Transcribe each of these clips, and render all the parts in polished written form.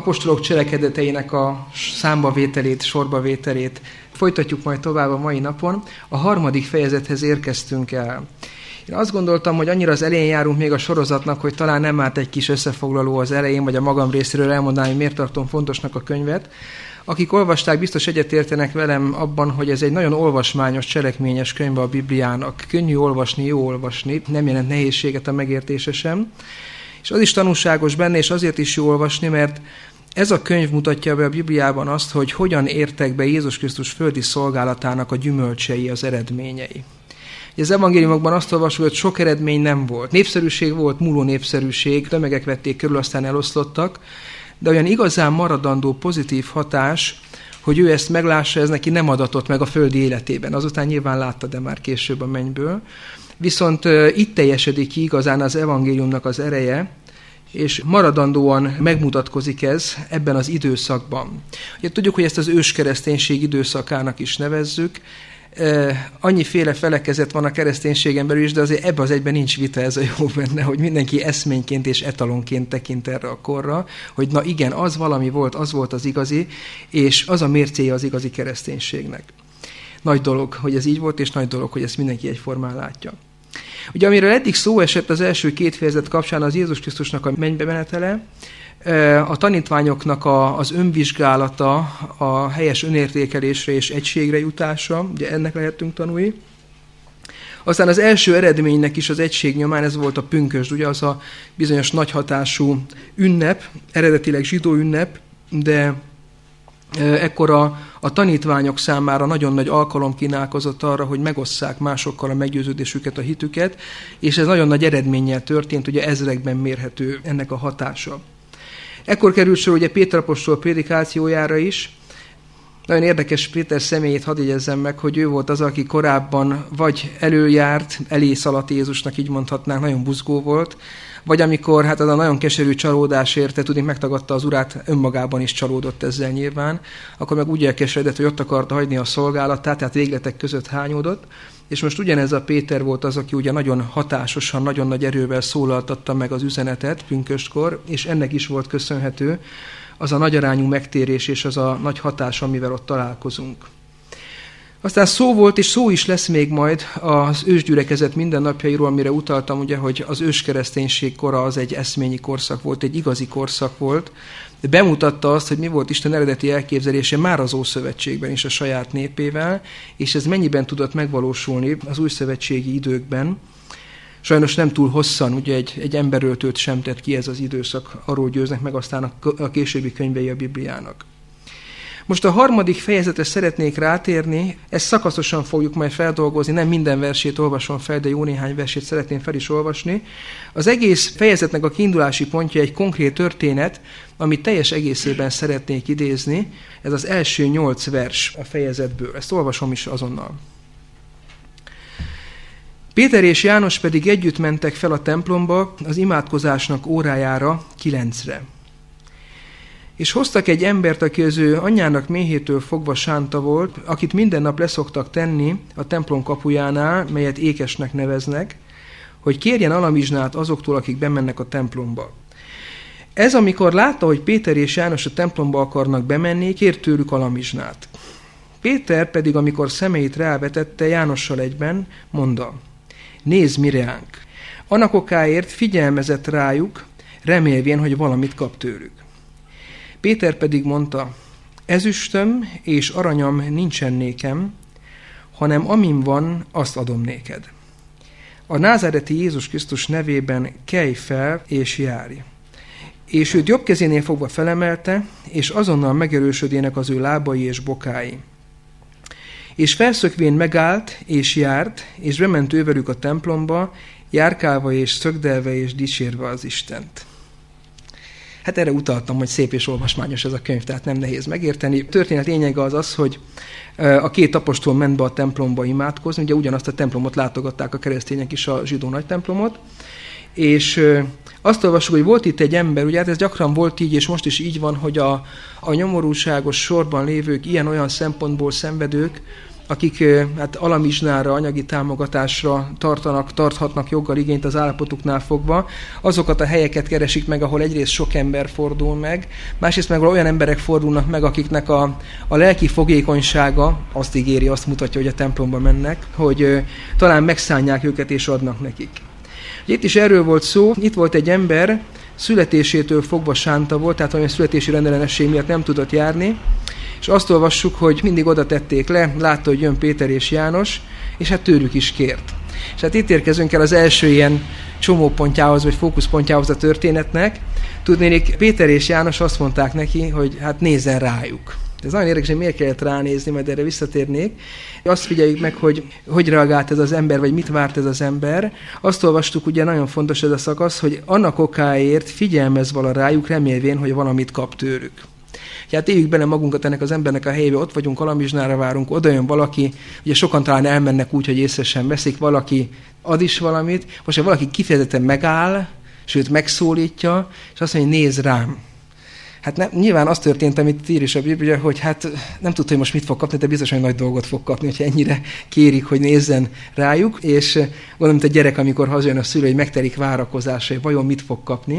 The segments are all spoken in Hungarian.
apostolok cselekedeteinek a számbavételét, sorbavételét folytatjuk majd tovább a mai napon. A 3. fejezethez érkeztünk el. Én azt gondoltam, hogy annyira az elején járunk még a sorozatnak, hogy talán nem árt egy kis összefoglaló az elején, vagy a magam részéről elmondani, hogy miért tartom fontosnak a könyvet. Akik olvasták, biztos egyetértenek velem abban, hogy ez egy nagyon olvasmányos, cselekményes könyv a Bibliának. Könnyű olvasni, jó olvasni, nem jelent nehézséget a megértése sem. És az is tanulságos benne, és azért is jó olvasni, mert ez a könyv mutatja be a Bibliában azt, hogy hogyan értek be Jézus Krisztus földi szolgálatának a gyümölcsei, az eredményei. Az evangéliumokban azt olvasjuk, hogy sok eredmény nem volt. Népszerűség volt, múló népszerűség, tömegek vették körül, aztán eloszlottak, de olyan igazán maradandó pozitív hatás, hogy ő ezt meglássa, ez neki nem adatott meg a földi életében. Azután nyilván látta, de már később a mennyből. Viszont itt teljesedik ki igazán az evangéliumnak az ereje, és maradandóan megmutatkozik ez ebben az időszakban. Ugye tudjuk, hogy ezt az őskereszténység időszakának is nevezzük. Annyiféle felekezet van a kereszténységen belül is, de azért ebben az egyben nincs vita, ez a jó benne, hogy mindenki eszményként és etalonként tekint erre a korra, hogy na igen, az valami volt, az volt az igazi, és az a mércéje az igazi kereszténységnek. Nagy dolog, hogy ez így volt, és nagy dolog, hogy ezt mindenki egyformán látja. Ugye amiről eddig szó esett az első 2 fejezet kapcsán, az Jézus Krisztusnak a mennybe menetele, a tanítványoknak az önvizsgálata, a helyes önértékelésre és egységre jutása, ugye ennek lehetünk tanulni. Aztán az első eredménynek is az egység nyomán ez volt a pünkösd, ugye az a bizonyos nagyhatású ünnep, eredetileg zsidó ünnep, de ekkor a tanítványok számára nagyon nagy alkalom kínálkozott arra, hogy megosszák másokkal a meggyőződésüket, a hitüket, és ez nagyon nagy eredménnyel történt, ugye ezrekben mérhető ennek a hatása. Ekkor került sor ugye Péter apostol prédikációjára is. Nagyon érdekes Péter személyét hadd jegyezzem meg, hogy ő volt az, aki korábban vagy előjárt, elé szaladt Jézusnak, így mondhatnánk, nagyon buzgó volt, vagy amikor hát az a nagyon keserű csalódás érte, tudni, megtagadta az urát, önmagában is csalódott ezzel nyilván, akkor meg úgy elkeseredett, hogy ott akarta hagyni a szolgálatát, tehát végletek között hányódott, és most ugyanez a Péter volt az, aki ugye nagyon hatásosan, nagyon nagy erővel szólaltatta meg az üzenetet pünköstkor, és ennek is volt köszönhető az a nagyarányú megtérés és az a nagy hatás, amivel ott találkozunk. Aztán szó volt, és szó is lesz még majd az ősgyülekezet mindennapjairól, amire utaltam, ugye, hogy az őskereszténység kora az egy eszményi korszak volt, egy igazi korszak volt. De bemutatta azt, hogy mi volt Isten eredeti elképzelése már az Ószövetségben is a saját népével, és ez mennyiben tudott megvalósulni az újszövetségi időkben. Sajnos nem túl hosszan, ugye egy emberöltőt sem tett ki ez az időszak, arról győznek meg aztán a későbbi könyvei a Bibliának. Most a 3. fejezetre szeretnék rátérni, ezt szakaszosan fogjuk majd feldolgozni, nem minden versét olvasom fel, de jó néhány versét szeretném fel is olvasni. Az egész fejezetnek a kiindulási pontja egy konkrét történet, amit teljes egészében szeretnék idézni, ez az első 8 vers a fejezetből. Ezt olvasom is azonnal. Péter és János pedig együtt mentek fel a templomba az imádkozásnak órájára 9-re. És hoztak egy embert, aki az ő anyjának méhétől fogva sánta volt, akit minden nap leszoktak tenni a templom kapujánál, melyet ékesnek neveznek, hogy kérjen alamizsnát azoktól, akik bemennek a templomba. Ez, amikor látta, hogy Péter és János a templomba akarnak bemenni, kért tőlük alamizsnát. Péter pedig, amikor szemeit rávetette Jánossal egyben, mondta: nézd mi reánk. Annak okáért figyelmezett rájuk, remélvén, hogy valamit kap tőlük. Péter pedig mondta: ezüstöm és aranyam nincsen nékem, hanem amin van, azt adom néked. A názáreti Jézus Krisztus nevében kelj fel és járj. És őt jobb kezénél fogva felemelte, és azonnal megerősödének az ő lábai és bokái. És felszökvén megállt, és járt, és bement ő velük a templomba, járkálva és szögdelve és dicsérve az Istent. Hát erre utaltam, hogy szép és olvasmányos ez a könyv, tehát nem nehéz megérteni. A történet lényege az, hogy a 2 apostol ment be a templomba imádkozni, ugye ugyanazt a templomot látogatták a keresztények is, a zsidó nagy templomot, és azt olvassuk, hogy volt itt egy ember, ugye hát ez gyakran volt így, és most is így van, hogy a nyomorúságos sorban lévők, ilyen-olyan szempontból szenvedők, akik hát alamizsnára, anyagi támogatásra tarthatnak joggal igényt az állapotuknál fogva, azokat a helyeket keresik meg, ahol egyrészt sok ember fordul meg, másrészt meg olyan emberek fordulnak meg, akiknek a lelki fogékonysága azt ígéri, azt mutatja, hogy a templomba mennek, hogy talán megszánják őket és adnak nekik. Itt is erről volt szó, itt volt egy ember, születésétől fogva sánta volt, tehát valami születési rendellenesség miatt nem tudott járni, és azt olvassuk, hogy mindig oda tették le, látta, hogy jön Péter és János, és hát tőlük is kért. És hát itt érkezünk el az első ilyen csomópontjához, vagy fókuszpontjához a történetnek. Tudnélik, Péter és János azt mondták neki, hogy hát nézzen rájuk. Ez nagyon érdekes, hogy miért kellett ránézni, majd erre visszatérnék. Azt figyeljük meg, hogy reagált ez az ember, vagy mit várt ez az ember. Azt olvastuk, ugye nagyon fontos ez a szakasz, hogy annak okáért figyelmez vala rájuk, remélvén, hogy valamit kap tőlük. Hát éljük bele magunkat ennek az embernek a helyébe, ott vagyunk, alamizsnára várunk, oda jön valaki, ugye sokan talán elmennek úgy, hogy észre sem veszik, valaki ad is valamit, most ha valaki kifejezetten megáll, sőt megszólítja, és azt mondja, hogy nézd rám. Hát nyilván az történt, amit ír is a Biblia, hogy hát nem tudta, hogy most mit fog kapni, de biztos, hogy nagy dolgot fog kapni, hogyha ennyire kérik, hogy nézzen rájuk, és gondolom, mint a gyerek, amikor hazajön a szülő, hogy megtelik várakozása, hogy vajon mit fog kapni.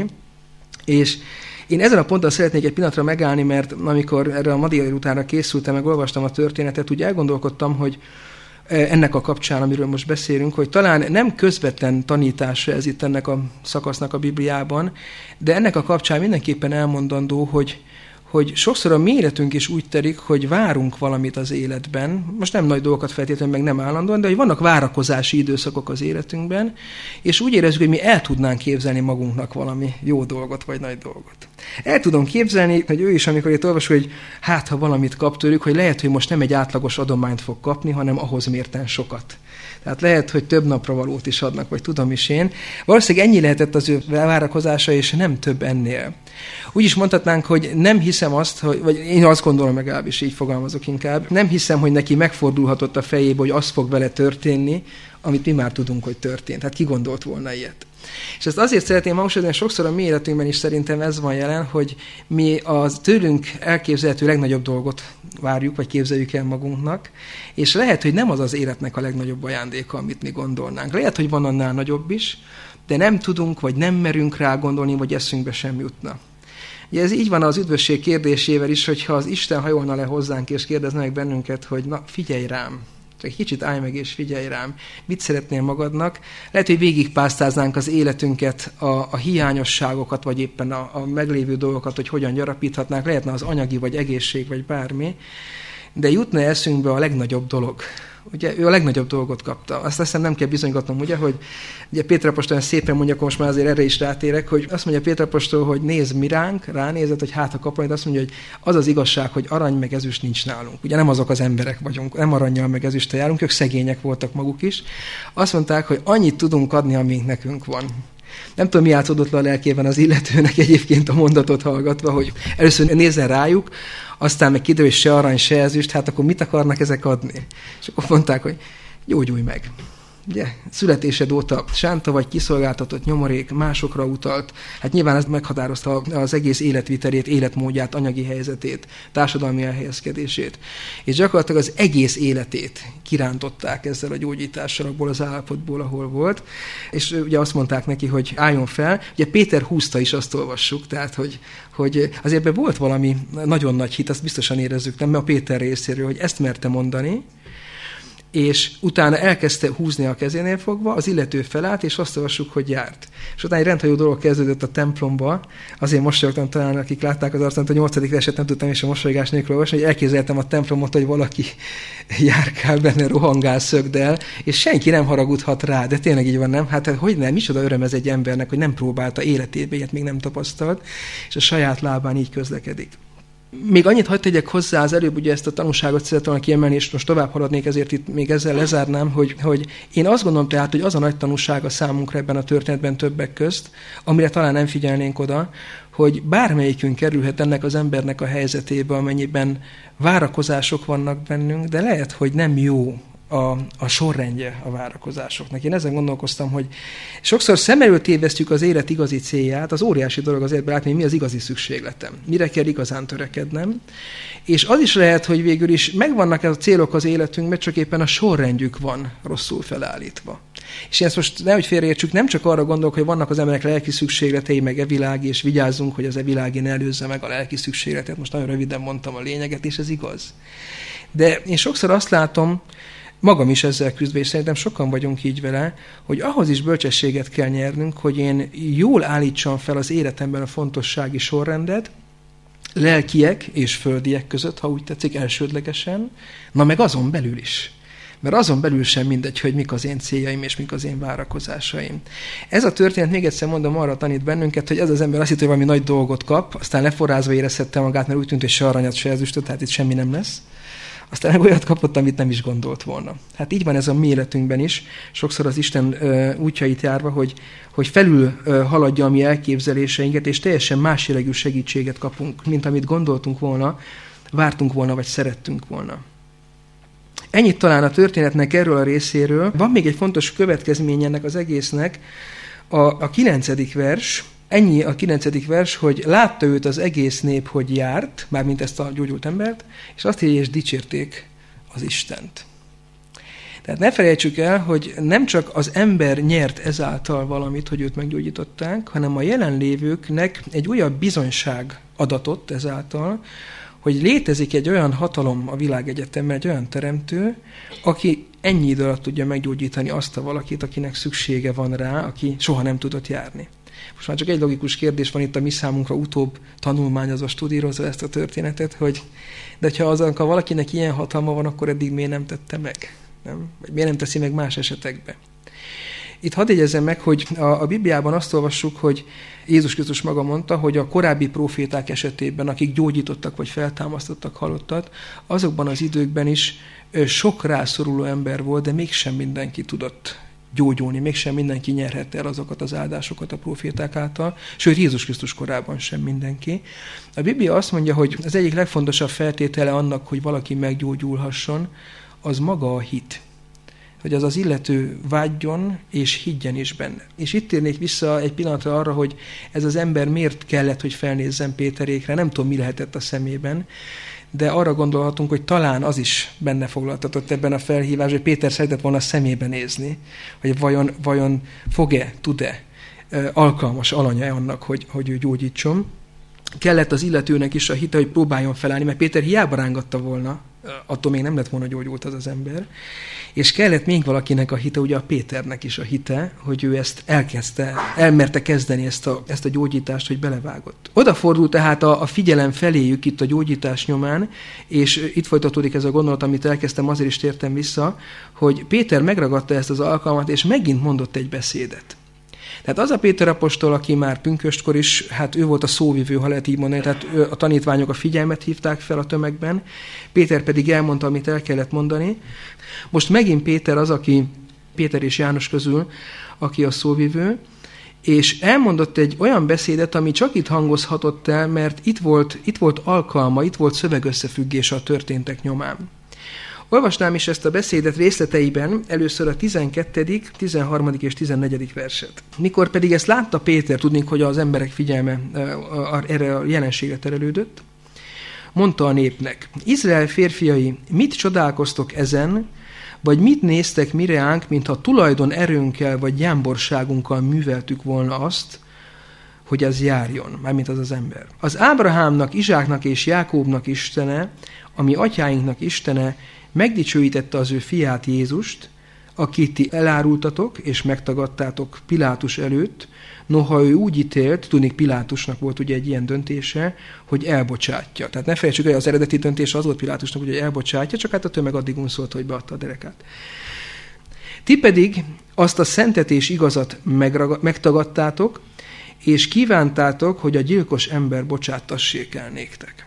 És én ezen a ponton szeretnék egy pillanatra megállni, mert amikor erre a ma délutánra készültem, meg olvastam a történetet, úgy elgondolkodtam, hogy ennek a kapcsán, amiről most beszélünk, hogy talán nem közvetlen tanítása ez itt ennek a szakasznak a Bibliában, de ennek a kapcsán mindenképpen elmondandó, hogy sokszor a mi életünk is úgy telik, hogy várunk valamit az életben, most nem nagy dolgokat feltétlenül, meg nem állandóan, de hogy vannak várakozási időszakok az életünkben, és úgy érezzük, hogy mi el tudnánk képzelni magunknak valami jó dolgot, vagy nagy dolgot. El tudom képzelni, hogy ő is, amikor itt olvasol, hogy hát, ha valamit kap tőlük, hogy lehet, hogy most nem egy átlagos adományt fog kapni, hanem ahhoz mérten sokat. Tehát lehet, hogy több napra valót is adnak, vagy tudom is én. Valószínűleg ennyi lehetett az ő várakozása, és nem több ennél. Úgy is mondhatnánk, hogy nem hiszem azt, vagy én azt gondolom legalábbis, így fogalmazok inkább, nem hiszem, hogy neki megfordulhatott a fejébe, hogy az fog vele történni, amit mi már tudunk, hogy történt. Hát ki gondolt volna ilyet? És ezt azért szeretném hangsúlyozni, sokszor a mi életünkben is szerintem ez van jelen, hogy mi az tőlünk elképzelhető legnagyobb dolgot várjuk, vagy képzeljük el magunknak, és lehet, hogy nem az az életnek a legnagyobb ajándéka, amit mi gondolnánk. Lehet, hogy van annál nagyobb is, de nem tudunk, vagy nem merünk rá gondolni, vagy eszünkbe sem jutna. Ugye ez így van az üdvösség kérdésével is, hogyha az Isten hajolna le hozzánk, és kérdezne meg bennünket, hogy na, figyelj rám, csak egy kicsit állj meg és figyelj rám, mit szeretnél magadnak. Lehet, hogy végigpásztáznánk az életünket, a hiányosságokat, vagy éppen a meglévő dolgokat, hogy hogyan gyarapíthatnánk, lehetne az anyagi, vagy egészség, vagy bármi, de jutna eszünkbe a legnagyobb dolog. Ugye ő a legnagyobb dolgot kapta. Azt hiszem nem kell bizonygatnom, ugye, hogy ugye Péter apostol szépen mondja, akkor most már azért erre is rátérek, hogy azt mondja Péter apostol, hogy nézd mi ránk, ránézett, hogy hát ha kap majd, azt mondja, hogy az az igazság, hogy arany meg ezüst nincs nálunk. Ugye nem azok az emberek vagyunk, nem arannyal meg ezüsttel járunk, ők szegények voltak maguk is. Azt mondták, hogy annyit tudunk adni, amink nekünk van. Nem tudom, mi átszódott le a lelkében az illetőnek egyébként a mondatot hallgatva, hogy először nézzen rájuk, aztán meg kiderül, hogy se arany, se ezüst, hát akkor mit akarnak ezek adni? És akkor mondták, hogy gyógyulj meg. Ugye, születésed óta sánta vagy, kiszolgáltatott, nyomorék, másokra utalt. Hát nyilván ez meghatározta az egész életvitelét, életmódját, anyagi helyzetét, társadalmi elhelyezkedését. És gyakorlatilag az egész életét kirántották ezzel a gyógyítással abból az állapotból, ahol volt. És ugye azt mondták neki, hogy álljon fel. Ugye Péter húzta is, azt olvassuk, tehát hogy azért ebben volt valami nagyon nagy hit, azt biztosan érezzük, nem a Péter részéről, hogy ezt merte mondani, és utána elkezdte húzni a kezénél fogva, az illető felállt, és azt olvassuk, hogy járt. És utána egy rendhagyó dolog kezdődött a templomba, azért mosolyogtam talán, akik látták az arcát, a 8. verset nem tudtam és a mosolygás nélkül olvasni, hogy elképzeltem a templomot, hogy valaki járkál benne, rohangál, szögdel, és senki nem haragudhat rá, de tényleg így van, nem? Hát hogy nem, micsoda öröm ez egy embernek, hogy nem próbálta életében, ilyet még nem tapasztalt, és a saját lábán így közlekedik. Még annyit hadd tegyek hozzá, az előbb ugye ezt a tanúságot szerettem volna kiemelni, és most tovább haladnék, ezért itt még ezzel lezárnám, hogy én azt gondolom tehát, hogy az a nagy tanúság a számunkra ebben a történetben többek közt, amire talán nem figyelnénk oda, hogy bármelyikünk kerülhet ennek az embernek a helyzetébe, amennyiben várakozások vannak bennünk, de lehet, hogy nem jó a sorrendje a várakozásoknak. Én ezen gondolkoztam, hogy sokszor szem előtt tévesztjük az élet igazi célját, az óriási dolog az életben látni, hogy mi az igazi szükségletem, mire kell igazán törekednem, és az is lehet, hogy végül is megvannak a célok az életünkben, csak éppen a sorrendjük van rosszul felállítva. És én ezt most nehogy félreértsük, nem csak arra gondolok, hogy vannak az emberek lelki szükségletei, meg evilági, és vigyázzunk, hogy az evilági ne előzze meg a lelki szükségletet. Most nagyon röviden mondtam a lényeget, és ez igaz. De én sokszor azt látom, magam is ezzel küzdve, és szerintem sokan vagyunk így vele, hogy ahhoz is bölcsességet kell nyernünk, hogy én jól állítsam fel az életemben a fontossági sorrendet, lelkiek és földiek között, ha úgy tetszik, elsődlegesen, na meg azon belül is. Mert azon belül sem mindegy, hogy mik az én céljaim és mik az én várakozásaim. Ez a történet, még egyszer mondom, arra tanít bennünket, hogy ez az ember azt hitt, hogy valami nagy dolgot kap, aztán leforrázva érezhette magát, mert úgy tűnt, hogy se aranyat, se ezüstöt, tehát itt semmi nem lesz. Aztán olyat kapott, amit nem is gondolt volna. Hát így van ez a mi életünkben is, sokszor az Isten útjait járva, hogy felül haladja a mi elképzeléseinket, és teljesen más jellegű segítséget kapunk, mint amit gondoltunk volna, vártunk volna, vagy szerettünk volna. Ennyit talán a történetnek erről a részéről. Van még egy fontos következmény ennek az egésznek, a 9. vers. Ennyi a 9. vers, hogy látta őt az egész nép, hogy járt, mármint ezt a gyógyult embert, és azt írja, és dicsérték az Istent. Tehát ne felejtsük el, hogy nem csak az ember nyert ezáltal valamit, hogy őt meggyógyították, hanem a jelenlévőknek egy újabb bizonyság adatott ezáltal, hogy létezik egy olyan hatalom a világegyetemben, egy olyan teremtő, aki ennyi idő alatt tudja meggyógyítani azt a valakit, akinek szüksége van rá, aki soha nem tudott járni. Most már csak egy logikus kérdés van itt a mi számunkra, utóbb tanulmányozva, studírozva ezt a történetet, de ha valakinek ilyen hatalma van, akkor eddig miért nem tette meg? Nem? Vagy miért nem teszi meg más esetekben? Itt hadd jegyezzem meg, hogy a Bibliában azt olvassuk, hogy Jézus Krisztus maga mondta, hogy a korábbi próféták esetében, akik gyógyítottak vagy feltámasztottak halottat, azokban az időkben is sok rászoruló ember volt, de mégsem mindenki tudott gyógyulni, mégsem mindenki nyerhette el azokat az áldásokat a próféták által, sőt Jézus Krisztus korában sem mindenki. A Biblia azt mondja, hogy az egyik legfontosabb feltétele annak, hogy valaki meggyógyulhasson, az maga a hit. Hogy az illető vágyjon és higgyen is benne. És itt térnék vissza egy pillanatra arra, hogy ez az ember miért kellett, hogy felnézzen Péterékre, nem tudom, mi lehetett a szemében, de arra gondolhatunk, hogy talán az is benne foglaltatott ebben a felhívás, hogy Péter szeretett volna a szemébe nézni, hogy vajon fog-e, tud-e, alkalmas alanya annak, hogy ő gyógyítson. Kellett az illetőnek is a hite, hogy próbáljon felállni, mert Péter hiába rángatta volna, attól még nem lett volna gyógyult az ember. És kellett még valakinek a hite, ugye a Péternek is a hite, hogy ő ezt elmerte kezdeni ezt a gyógyítást, hogy belevágott. Odafordult tehát a figyelem feléjük itt a gyógyítás nyomán, és itt folytatódik ez a gondolat, amit elkezdtem, azért is tértem vissza, hogy Péter megragadta ezt az alkalmat, és megint mondott egy beszédet. Tehát az a Péter apostol, aki már pünköstkor is, hát ő volt a szóvivő, ha lehet így mondani, tehát a tanítványok a figyelmet hívták fel a tömegben, Péter pedig elmondta, amit el kellett mondani. Most megint Péter az, Péter és János közül, aki a szóvivő, és elmondott egy olyan beszédet, ami csak itt hangozhatott el, mert itt volt alkalma, itt volt szövegösszefüggés a történtek nyomán. Olvasnám is ezt a beszédet részleteiben, először a 12., 13. és 14. verset. Mikor pedig ezt látta Péter, tudnék, hogy az emberek figyelme erre a jelenségre terelődött, mondta a népnek: Izrael férfiai, mit csodálkoztok ezen, vagy mit néztek mireánk, mintha tulajdon erőnkkel vagy gyámborságunkkal műveltük volna azt, hogy ez járjon, mármint az ember. Az Ábrahámnak, Izsáknak és Jákóbnak Istene, ami atyáinknak Istene, megdicsőítette az ő fiát Jézust, akit ti elárultatok és megtagadtátok Pilátus előtt, noha ő úgy ítélt, tudnék Pilátusnak volt ugye egy ilyen döntése, hogy elbocsátja. Tehát ne felejtsük, hogy az eredeti döntés az volt Pilátusnak, hogy elbocsátja, csak hát a tömeg addig unszolta, hogy beadta a derekát. Ti pedig azt a szentet és igazat megtagadtátok, és kívántátok, hogy a gyilkos ember bocsátassék el néktek.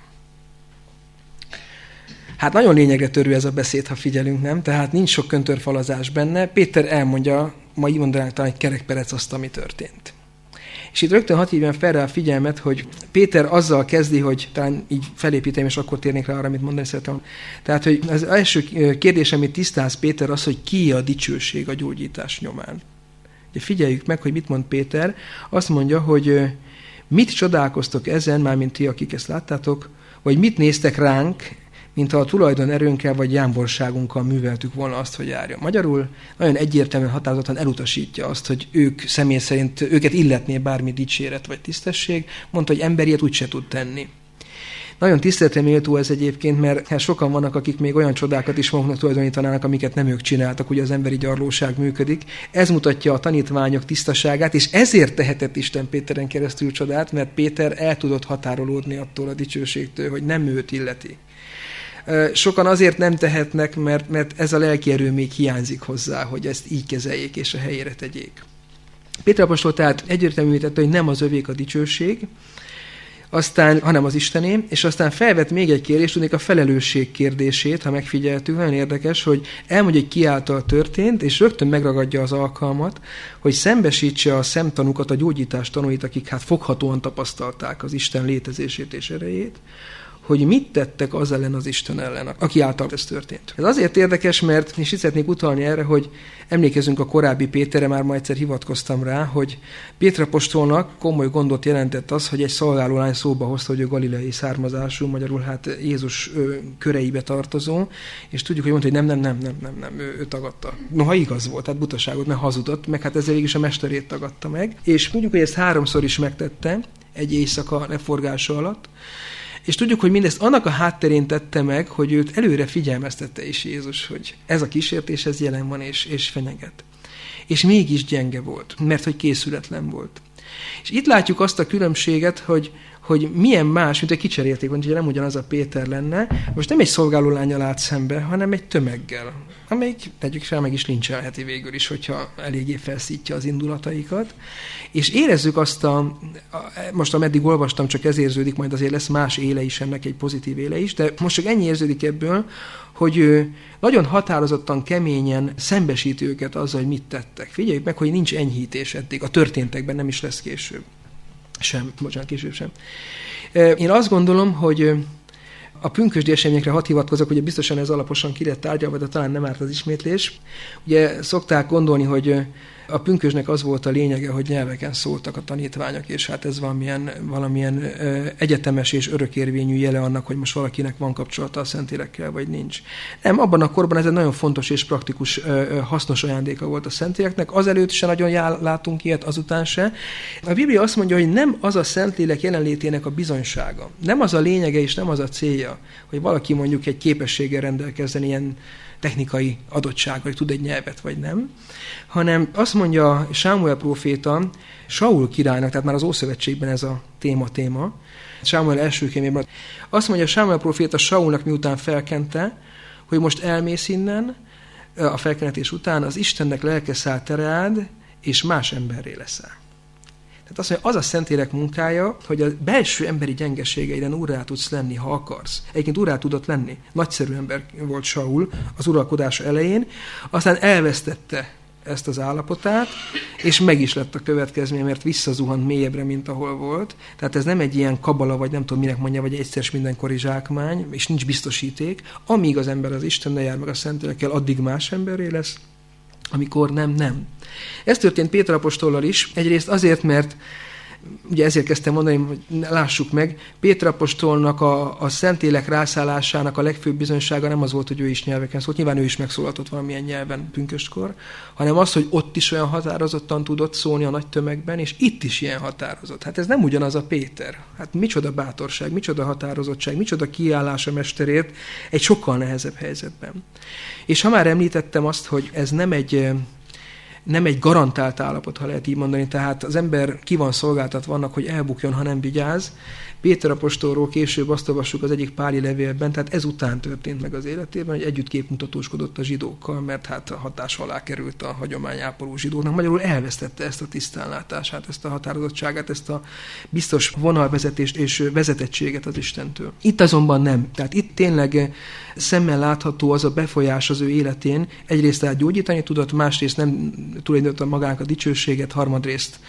Hát nagyon lényegre törő ez a beszéd, ha figyelünk, nem? Tehát nincs sok köntörfalazás benne. Péter elmondja, ma így mondanánk talán egy kerekperec azt, ami történt. És itt rögtön hadd hívjam fel rá a figyelmet, hogy Péter azzal kezdi, hogy talán így felépítem, és akkor térnék rá arra, amit mondani szeretem. Tehát, hogy az első kérdés, amit tisztáz Péter, az, hogy ki a dicsőség a gyógyítás nyomán. Ugye figyeljük meg, hogy mit mond Péter. Azt mondja, hogy mit csodálkoztok ezen, mármint ti, akik ezt láttátok, vagy mit néztek ránk, mintha a tulajdon erőnkkel vagy jámborságunkkal műveltük volna azt, hogy járjon. Magyarul nagyon egyértelműen, határozottan elutasítja azt, hogy ők személy szerint őket illetné bármi dicséret vagy tisztesség, mondta, hogy ember ilyet úgyse tud tenni. Nagyon tiszteletre méltó ez egyébként, mert sokan vannak, akik még olyan csodákat is maguknak tulajdonítanának, amiket nem ők csináltak, ugye az emberi gyarlóság működik. Ez mutatja a tanítványok tisztaságát, és ezért tehetett Isten Péteren keresztül csodát, mert Péter el tudott határolódni attól a dicsőségtől, hogy nem őt illeti. Sokan azért nem tehetnek, mert ez a lelki erő még hiányzik hozzá, hogy ezt így kezeljék és a helyére tegyék. Péter apostol tehát egyértelművé tette, hogy nem az övék a dicsőség, hanem az Istené, és aztán felvet még egy kérdést, tudnék a felelősség kérdését, ha megfigyeltük, nagyon érdekes, hogy elmondja, hogy ki által történt, és rögtön megragadja az alkalmat, hogy szembesítse a szemtanúkat, a gyógyítás tanúit, akik hát foghatóan tapasztalták az Isten létezését és erejét, hogy mit tettek az ellen az Isten ellen, aki által ez történt. Ez azért érdekes, mert és itt szeretnék utalni erre, hogy emlékezünk a korábbi Péterre, már ma egyszer hivatkoztam rá, hogy Péter apostolnak komoly gondot jelentett az, hogy egy szolgálólány szóba hozta, hogy ő galileai származású, magyarul hát Jézus köreibe tartozó, és tudjuk, hogy mondta, hogy nem, ő tagadta. Noha igaz volt, tehát butaságot, mert hazudott, meg hát ezzel is a mesterét tagadta meg. És tudjuk, hogy ezt 3-szor is megtette egy éjszaka leforgása alatt, és tudjuk, hogy mindezt annak a hátterén tette meg, hogy őt előre figyelmeztette is Jézus, hogy ez a kísértés, ez jelen van és fenyeget. És mégis gyenge volt, mert hogy készületlen volt. És itt látjuk azt a különbséget, hogy milyen más, mint hogy kicserélték, hogy nem ugyanaz a Péter lenne, most nem egy szolgálólánnyal állt szembe, hanem egy tömeggel, amelyik, tegyük fel, meg is lincselheti végül is, hogyha eléggé felszítja az indulataikat. És érezzük azt most ameddig olvastam, csak ez érződik, majd azért lesz más éle is ennek, egy pozitív éle is, de most csak ennyi érződik ebből, hogy ő nagyon határozottan, keményen szembesíti őket azzal, hogy mit tettek. Figyeljük meg, hogy nincs enyhítés eddig, a történtekben nem is lesz később. Később sem. Én azt gondolom, hogy a pünkösdi eseményekre hadd hivatkozok, ugye biztosan ez alaposan ki lett tárgyalva, de talán nem árt az ismétlés. Ugye szokták gondolni, hogy a pünkösdnek az volt a lényege, hogy nyelveken szóltak a tanítványok, és hát ez valamilyen egyetemes és örökérvényű jele annak, hogy most valakinek van kapcsolata a Szentlélekkel, vagy nincs. Nem, abban a korban ez egy nagyon fontos és praktikus, hasznos ajándéka volt a Szentléleknek. Azelőtt se nagyon látunk ilyet, azután se. A Biblia azt mondja, hogy nem az a Szentlélek jelenlétének a bizonysága. Nem az a lényege és nem az a célja, hogy valaki mondjuk egy képességgel rendelkezzen ilyen technikai adottság, vagy tud egy nyelvet, vagy nem, hanem azt mondja Sámuel próféta Saul királynak, tehát már az Ószövetségben ez a téma, Sámuel első könyvében. Azt mondja Sámuel próféta Saulnak, miután felkente, hogy most elmész innen, a felkenetés után, az Istennek lelke száll te rád, és más emberré leszel. Tehát azt mondja, az a Szentlélek munkája, hogy a belső emberi gyengeségeiden úrrá tudsz lenni, ha akarsz. Egyébként úrrá tudott lenni. Nagyszerű ember volt Saul az uralkodása elején, aztán elvesztette ezt az állapotát, és meg is lett a következménye, mert visszazuhant mélyebbre, mint ahol volt. Tehát ez nem egy ilyen kabala, vagy nem tudom minek mondja, vagy egyszer mindenkori zsákmány, és nincs biztosíték. Amíg az ember az Istennel jár meg a Szentlélekkel, addig más emberré lesz, amikor nem. Ez történt Péter apostollal is, egyrészt azért, mert ugye ezért kezdtem mondani, hogy lássuk meg, Péter apostolnak a Szentlélek rászállásának a legfőbb bizonysága nem az volt, hogy ő is nyelveken szólt, nyilván ő is megszólaltott valamilyen nyelven pünköstkor, hanem az, hogy ott is olyan határozottan tudott szólni a nagy tömegben, és itt is ilyen határozott. Hát ez nem ugyanaz a Péter. Hát micsoda bátorság, micsoda határozottság, micsoda kiállás a mesterért egy sokkal nehezebb helyzetben. És ha már említettem azt, hogy ez nem egy garantált állapot, ha lehet így mondani, tehát az ember ki van szolgáltatva annak, hogy elbukjon, ha nem vigyáz. Péter apostolról később azt olvassuk az egyik páli levélben, tehát ezután történt meg az életében, hogy együtt képmutatóskodott a zsidókkal, mert hát a hatás alá került a hagyományápoló zsidóknak. Magyarul elvesztette ezt a tisztánlátását, ezt a határozottságát, ezt a biztos vonalvezetést és vezetettséget az Istentől. Itt azonban nem. Tehát itt tényleg szemmel látható az a befolyás az ő életén. Egyrészt tehát gyógyítani tudott, másrészt nem tulajdonította magának a dicsőséget, harmadrészt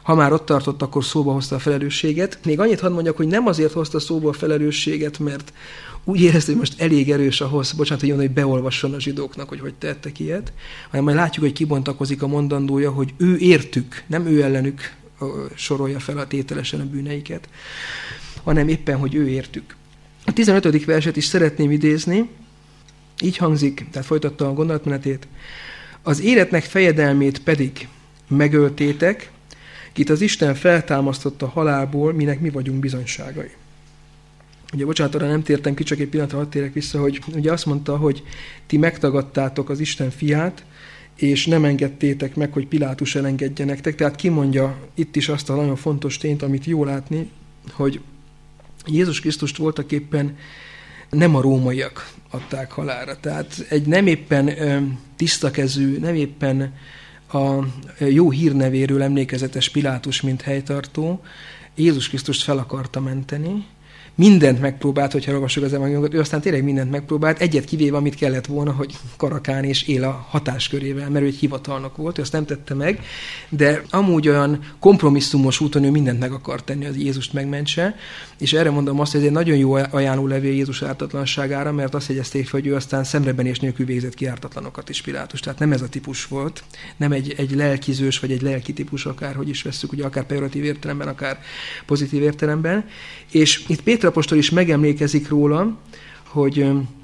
ha már ott tartott, akkor szóba hozta a felelősséget. Még annyit hadd mondjak, hogy nem azért hozta szóba a felelősséget, mert úgy érezte, hogy most elég erős ahhoz, bocsánat, hogy mondani, hogy beolvasson a zsidóknak, hogy tettek ilyet, hanem majd látjuk, hogy kibontakozik a mondandója, hogy ő értük, nem ő ellenük sorolja fel a tételesen a bűneiket, hanem éppen, hogy ő értük. A 15. verset is szeretném idézni, így hangzik, tehát folytatta a gondolatmenetét. Az életnek fejedelmét pedig megöltétek, kit az Isten feltámasztott a halálból, minek mi vagyunk bizonyságai. Ugye, bocsánat, arra nem tértem ki, csak egy pillanatra hadd térek vissza, hogy ugye azt mondta, hogy ti megtagadtátok az Isten fiát, és nem engedtétek meg, hogy Pilátus elengedje nektek. Tehát kimondja itt is azt a nagyon fontos tényt, amit jól látni, hogy Jézus Krisztust voltaképpen nem a rómaiak adták halálra. Tehát egy nem éppen tisztakezű, nem éppen a jó hírnevéről emlékezetes Pilátus, mint helytartó, Jézus Krisztust fel akarta menteni. Mindent megpróbált, hogyha olvassuk az evangéliumot, ő aztán tényleg mindent megpróbált, egyet kivéve, amit kellett volna, hogy karakán és él a hatáskörével, mert ő egy hivatalnok volt, ő azt nem tette meg, de amúgy olyan kompromisszumos úton ő mindent meg akart tenni, az Jézust megmentse, és erre mondom azt, hogy ez egy nagyon jó ajánlólevél Jézus ártatlanságára, mert azt jegyezték fel, hogy ő aztán szemrebenés nélkül végzett ki ártatlanokat is, Pilátus. Tehát nem ez a típus volt, nem egy lelkizős, vagy egy lelki típus, akárhogy is vesszük, ugye akár pejoratív értelemben, akár pozitív értelemben. És itt Péter apostol is megemlékezik róla, hogy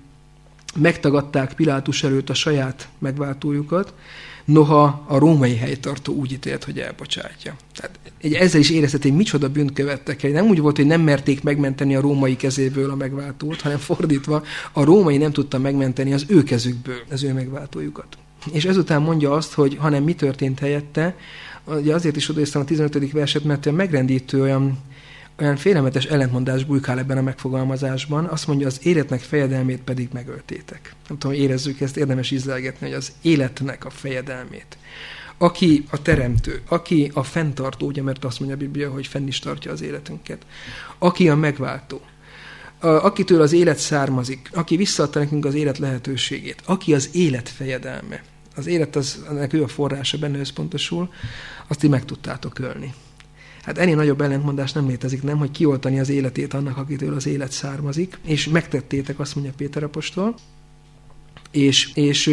megtagadták Pilátus előtt a saját megváltójukat, noha a római helytartó úgy ítélt, hogy elbocsátja. Tehát ezzel is érezhető, hogy micsoda bűnt követtek el. Nem úgy volt, hogy nem merték megmenteni a római kezéből a megváltót, hanem fordítva, a római nem tudta megmenteni az ő kezükből az ő megváltójukat. És ezután mondja azt, hogy hanem mi történt helyette, ugye azért is odaírtam a 15. verset, mert megrendítő olyan félelmetes ellentmondás bujkál ebben a megfogalmazásban. Azt mondja, az életnek fejedelmét pedig megöltétek. Nem tudom, hogy érezzük ezt, érdemes ízlelgetni, hogy az életnek a fejedelmét. Aki a teremtő, aki a fenntartó, ugye, mert azt mondja a Biblia, hogy fenn is tartja az életünket. Aki a megváltó, akitől az élet származik, aki visszaadta nekünk az élet lehetőségét, aki az élet fejedelme. Az élet, ennek ő a forrása, benne összpontosul, azt így meg tudtátok ölni. Hát ennél nagyobb ellentmondás nem létezik, nem, hogy kioltani az életét annak, akitől az élet származik, és megtettétek, azt mondja Péter apostol, és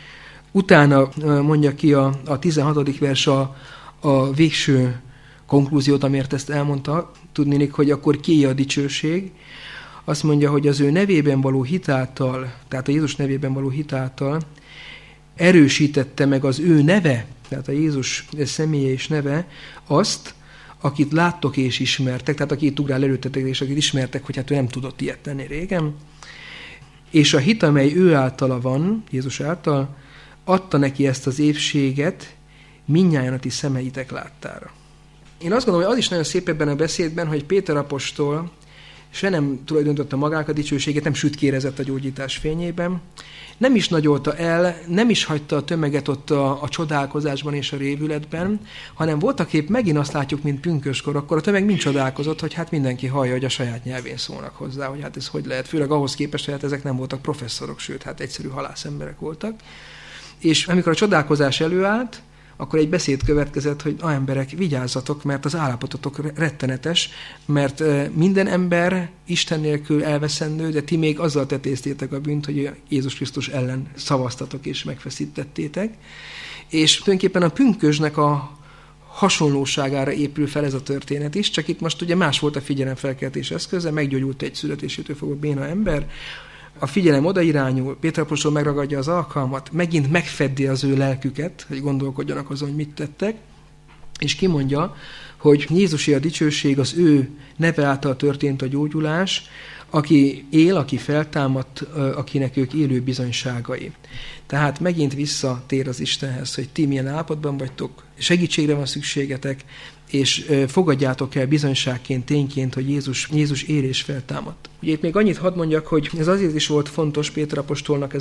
utána mondja ki a 16. vers a végső konklúziót, amiért ezt elmondta, tudnélik, hogy akkor kié a dicsőség. Azt mondja, hogy az ő nevében való hitáltal, tehát a Jézus nevében való hitáltal erősítette meg az ő neve, tehát a Jézus személye és neve azt, akit láttok és ismertek, tehát aki itt ugrál előttetek, és akit ismertek, hogy hát ő nem tudott ilyet tenni régen. És a hit, amely ő általa van, Jézus által, adta neki ezt az épséget, mindnyájan a ti szemeitek láttára. Én azt gondolom, hogy az is nagyon szép ebben a beszédben, hogy Péter apostol se nem tulajdonította magának a dicsőséget, nem sütkérezett a gyógyítás fényében, nem is nagyolta el, nem is hagyta a tömeget ott a csodálkozásban és a révületben, hanem voltaképp megint azt látjuk, mint pünköskor, akkor a tömeg mind csodálkozott, hogy hát mindenki hallja, hogy a saját nyelvén szólnak hozzá, hogy hát ez hogy lehet, főleg ahhoz képest, hogy hát ezek nem voltak professzorok, sőt, hát egyszerű halászemberek voltak. És amikor a csodálkozás előállt, akkor egy beszéd következett, hogy emberek, vigyázzatok, mert az állapototok rettenetes, mert minden ember Isten nélkül elveszendő, de ti még azzal tetéztétek a bűnt, hogy Jézus Krisztus ellen szavaztatok és megfeszítettétek. És tulajdonképpen a pünkösdnek a hasonlóságára épül fel ez a történet is, csak itt most ugye más volt a figyelemfelkeltés eszköze, meggyógyult egy születésétől fogva béna ember, a figyelem odairányul, Péter apostol megragadja az alkalmat, megint megfeddi az ő lelküket, hogy gondolkodjanak azon, hogy mit tettek, és kimondja, hogy Jézusé a dicsőség, az ő neve által történt a gyógyulás, aki él, aki feltámadt, akinek ők élő bizonyságai. Tehát megint visszatér az Istenhez, hogy ti milyen állapotban vagytok, segítségre van szükségetek, és fogadjátok el bizonyságként, tényként, hogy Jézus él és feltámadt. Ugye itt még annyit hadd mondjak, hogy ez azért is volt fontos Péter apostolnak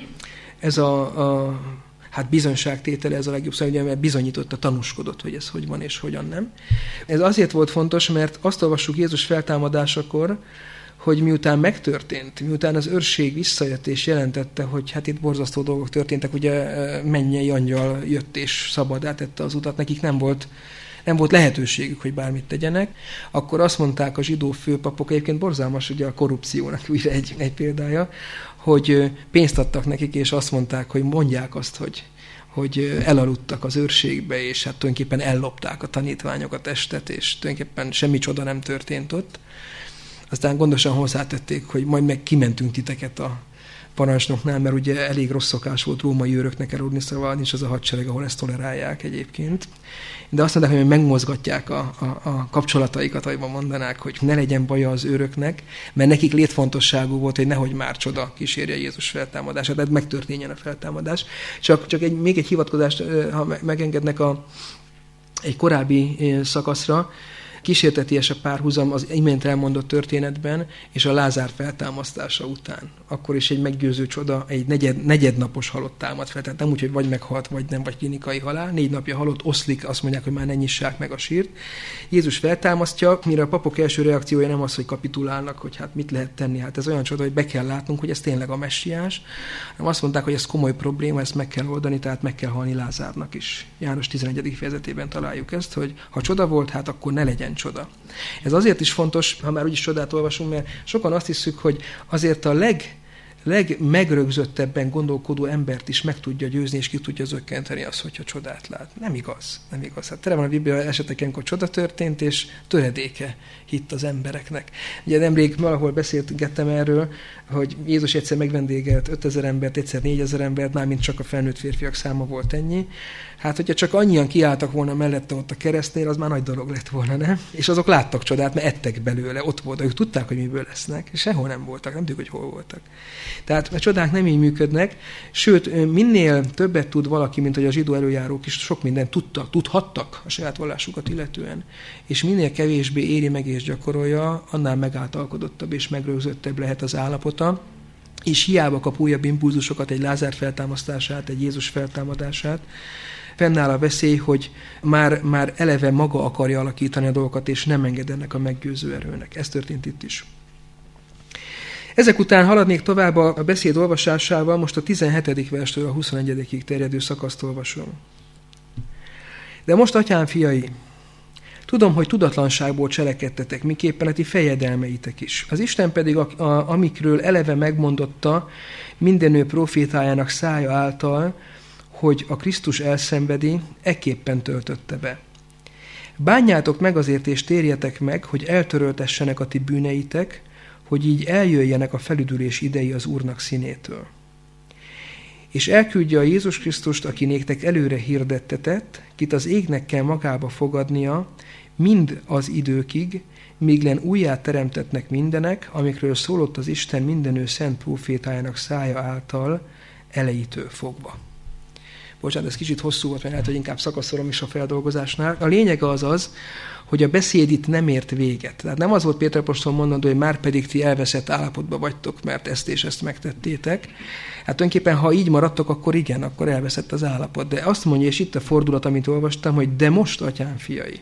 ez a bizonyságtétele, ez a legjobb szó, mert bizonyította, tanúskodott, hogy ez hogy van és hogyan nem. Ez azért volt fontos, mert azt olvassuk Jézus feltámadásakor, hogy miután megtörtént, miután az őrség visszajött és jelentette, hogy hát itt borzasztó dolgok történtek, ugye mennyei angyal jött és szabaddá tette az utat, nekik nem volt nem volt lehetőségük, hogy bármit tegyenek, akkor azt mondták a zsidó főpapok, egyébként borzalmas ugye a korrupciónak újra egy példája, hogy pénzt adtak nekik, és azt mondták, hogy mondják azt, hogy elaludtak az őrségbe, és hát tulajdonképpen ellopták a tanítványok a testet, és tulajdonképpen semmi csoda nem történt ott. Aztán gondosan hozzátették, hogy majd meg kimentünk titeket a parancsnoknál, mert ugye elég rossz szokás volt római őröknek elaludni, szóval nincs az a hadsereg, ahol ezt tolerálják egyébként. De azt mondták, hogy megmozgatják a kapcsolataikat, ahogy mondanák, hogy ne legyen baja az őröknek, mert nekik létfontosságú volt, hogy nehogy már csoda kísérje Jézus feltámadását, tehát megtörténjen a feltámadás. Csak még egy hivatkozást, ha megengednek egy korábbi szakaszra, kísérteties a párhuzam az imént elmondott történetben és a Lázár feltámasztása után. Akkor is egy meggyőző csoda, egy negyednapos halott támad fel, tehát nem úgy, hogy vagy meghalt, vagy nem, vagy klinikai halál. 4 napja halott, oszlik, azt mondják, hogy már ne nyissák meg a sírt. Jézus feltámasztja, mire a papok első reakciója nem az, hogy kapitulálnak, hogy hát mit lehet tenni. Hát ez olyan csoda, hogy be kell látnunk, hogy ez tényleg a messiás. hanem azt mondták, hogy ez komoly probléma, ezt meg kell oldani, tehát meg kell halni Lázárnak is. János 11. fejezetében találjuk ezt, hogy ha csoda volt, hát akkor ne legyen csoda. Ez azért is fontos, ha már úgyis csodát olvasunk, mert sokan azt hiszük, hogy azért a legmegrögzöttebben gondolkodó embert is meg tudja győzni, és ki tudja zökkenteni azt, hogyha csodát lát. Nem igaz. Hát tele van a Biblia eseteken, amikor csoda történt, és töredéke hitt az embereknek. Ugye nemrég valahol beszélgettem erről, hogy Jézus egyszer megvendégelt 5000 embert, egyszer 4000 embert, mármint csak a felnőtt férfiak száma volt ennyi. Hát, hogyha csak annyian kiálltak volna mellette ott a keresztnél, az már nagy dolog lett volna, nem? És azok láttak csodát, mert ettek belőle, ott voltak, ők tudták, hogy miből lesznek, és sehol nem voltak, nem tudjuk, hogy hol voltak. Tehát a csodák nem így működnek, sőt, minél többet tud valaki, mint hogy a zsidó előjárók is sok mindent tudhattak a saját vallásukat illetően, és minél kevésbé éri meg és gyakorolja, annál megáltalkodottabb és megrögzöttebb lehet az állapota, és hiába kap újabb impulzusokat, egy Lázár feltámasztását, egy Jézus feltámadását, fennáll a veszély, hogy már eleve maga akarja alakítani a dolgokat, és nem enged ennek a meggyőző erőnek. Ez történt itt is. Ezek után haladnék tovább a beszéd olvasásával, most a 17. verstől a 21. terjedő szakaszt olvasom. De most, atyám fiai, tudom, hogy tudatlanságból cselekedtetek, miképpen a ti fejedelmeitek is. Az Isten pedig, amikről eleve megmondotta mindenő profétájának szája által, hogy a Krisztus elszenvedi, ekképpen töltötte be. Bánjátok meg azért, és térjetek meg, hogy eltöröltessenek a ti bűneitek, hogy így eljöjjenek a felüdülés idei az Úrnak színétől. És elküldje a Jézus Krisztust, aki néktek előre hirdettetett, kit az égnek kell magába fogadnia, mind az időkig, míg len újjá teremtetnek mindenek, amikről szólott az Isten mindenő szent prófétájának szája által elejétől fogva. Bocsánat, ez kicsit hosszú volt, mert lehet, hogy inkább szakaszolom is a feldolgozásnál. A lényege az, hogy a beszéd itt nem ért véget. Tehát nem az volt Péter apostol mondandó, hogy már pedig ti elveszett állapotban vagytok, mert ezt és ezt megtettétek. Hát tulajdonképpen, ha így maradtok, akkor igen, akkor elveszett az állapot. De azt mondja, és itt a fordulat, amit olvastam, hogy de most, atyám fiai,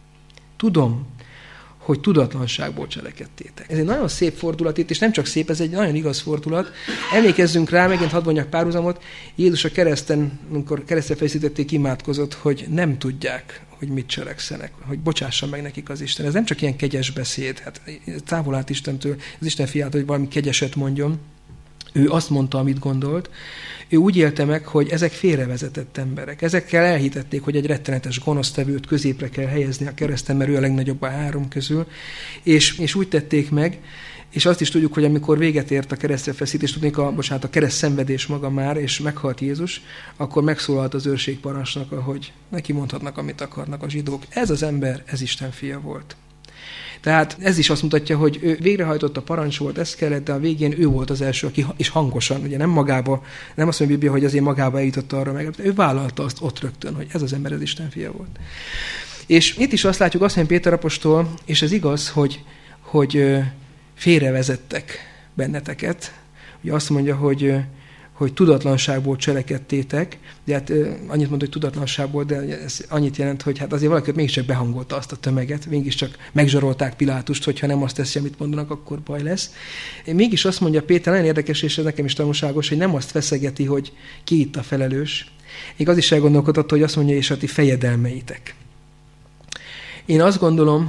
tudom, hogy tudatlanságból cselekedtétek. Ez egy nagyon szép fordulat itt, és nem csak szép, ez egy nagyon igaz fordulat. Emlékezzünk rá, megint hadd vonjak párhuzamot, Jézus a kereszten, amikor keresztre feszítették, imádkozott, hogy nem tudják, hogy mit cselekszenek, hogy bocsássa meg nekik az Isten. Ez nem csak ilyen kegyes beszéd, hát távol állt Istentől, az Isten fiától, hogy valami kegyeset mondjon. Ő azt mondta, amit gondolt. Ő úgy élte meg, hogy ezek félrevezetett emberek. Ezekkel elhitették, hogy egy rettenetes gonosztevőt középre kell helyezni a kereszten, mert ő a legnagyobb a 3 közül. És úgy tették meg, és azt is tudjuk, hogy amikor véget ért a keresztrefeszítés, a kereszt szenvedés maga már, és meghalt Jézus, akkor megszólalt az őrség parancsnoka, hogy neki mondhatnak, amit akarnak a zsidók. Ez az ember, ez Isten fia volt. Tehát ez is azt mutatja, hogy ő végrehajtott a parancs volt, ez kellett, de a végén ő volt az első, aki és hangosan, ugye nem magába, nem azt mondja a Biblia, hogy azért magába eljutotta arra meg, ő vállalta azt ott rögtön, hogy ez az ember az Isten fia volt. És itt is azt látjuk, azt mondja Péter apostol, és ez igaz, hogy félrevezettek benneteket. Ugye azt mondja, hogy tudatlanságból cselekedtétek, de hát annyit mond, hogy tudatlanságból, de ez annyit jelent, hogy hát azért valaki mégiscsak behangolta azt a tömeget, mégiscsak megzsarolták Pilátust, hogyha nem azt teszi, amit mondanak, akkor baj lesz. Mégis azt mondja Péter, nagyon érdekes, és ez nekem is tanulságos, hogy nem azt feszegeti, hogy ki itt a felelős. Még az is elgondolkodott, hogy azt mondja, és a ti fejedelmeitek. Én azt gondolom,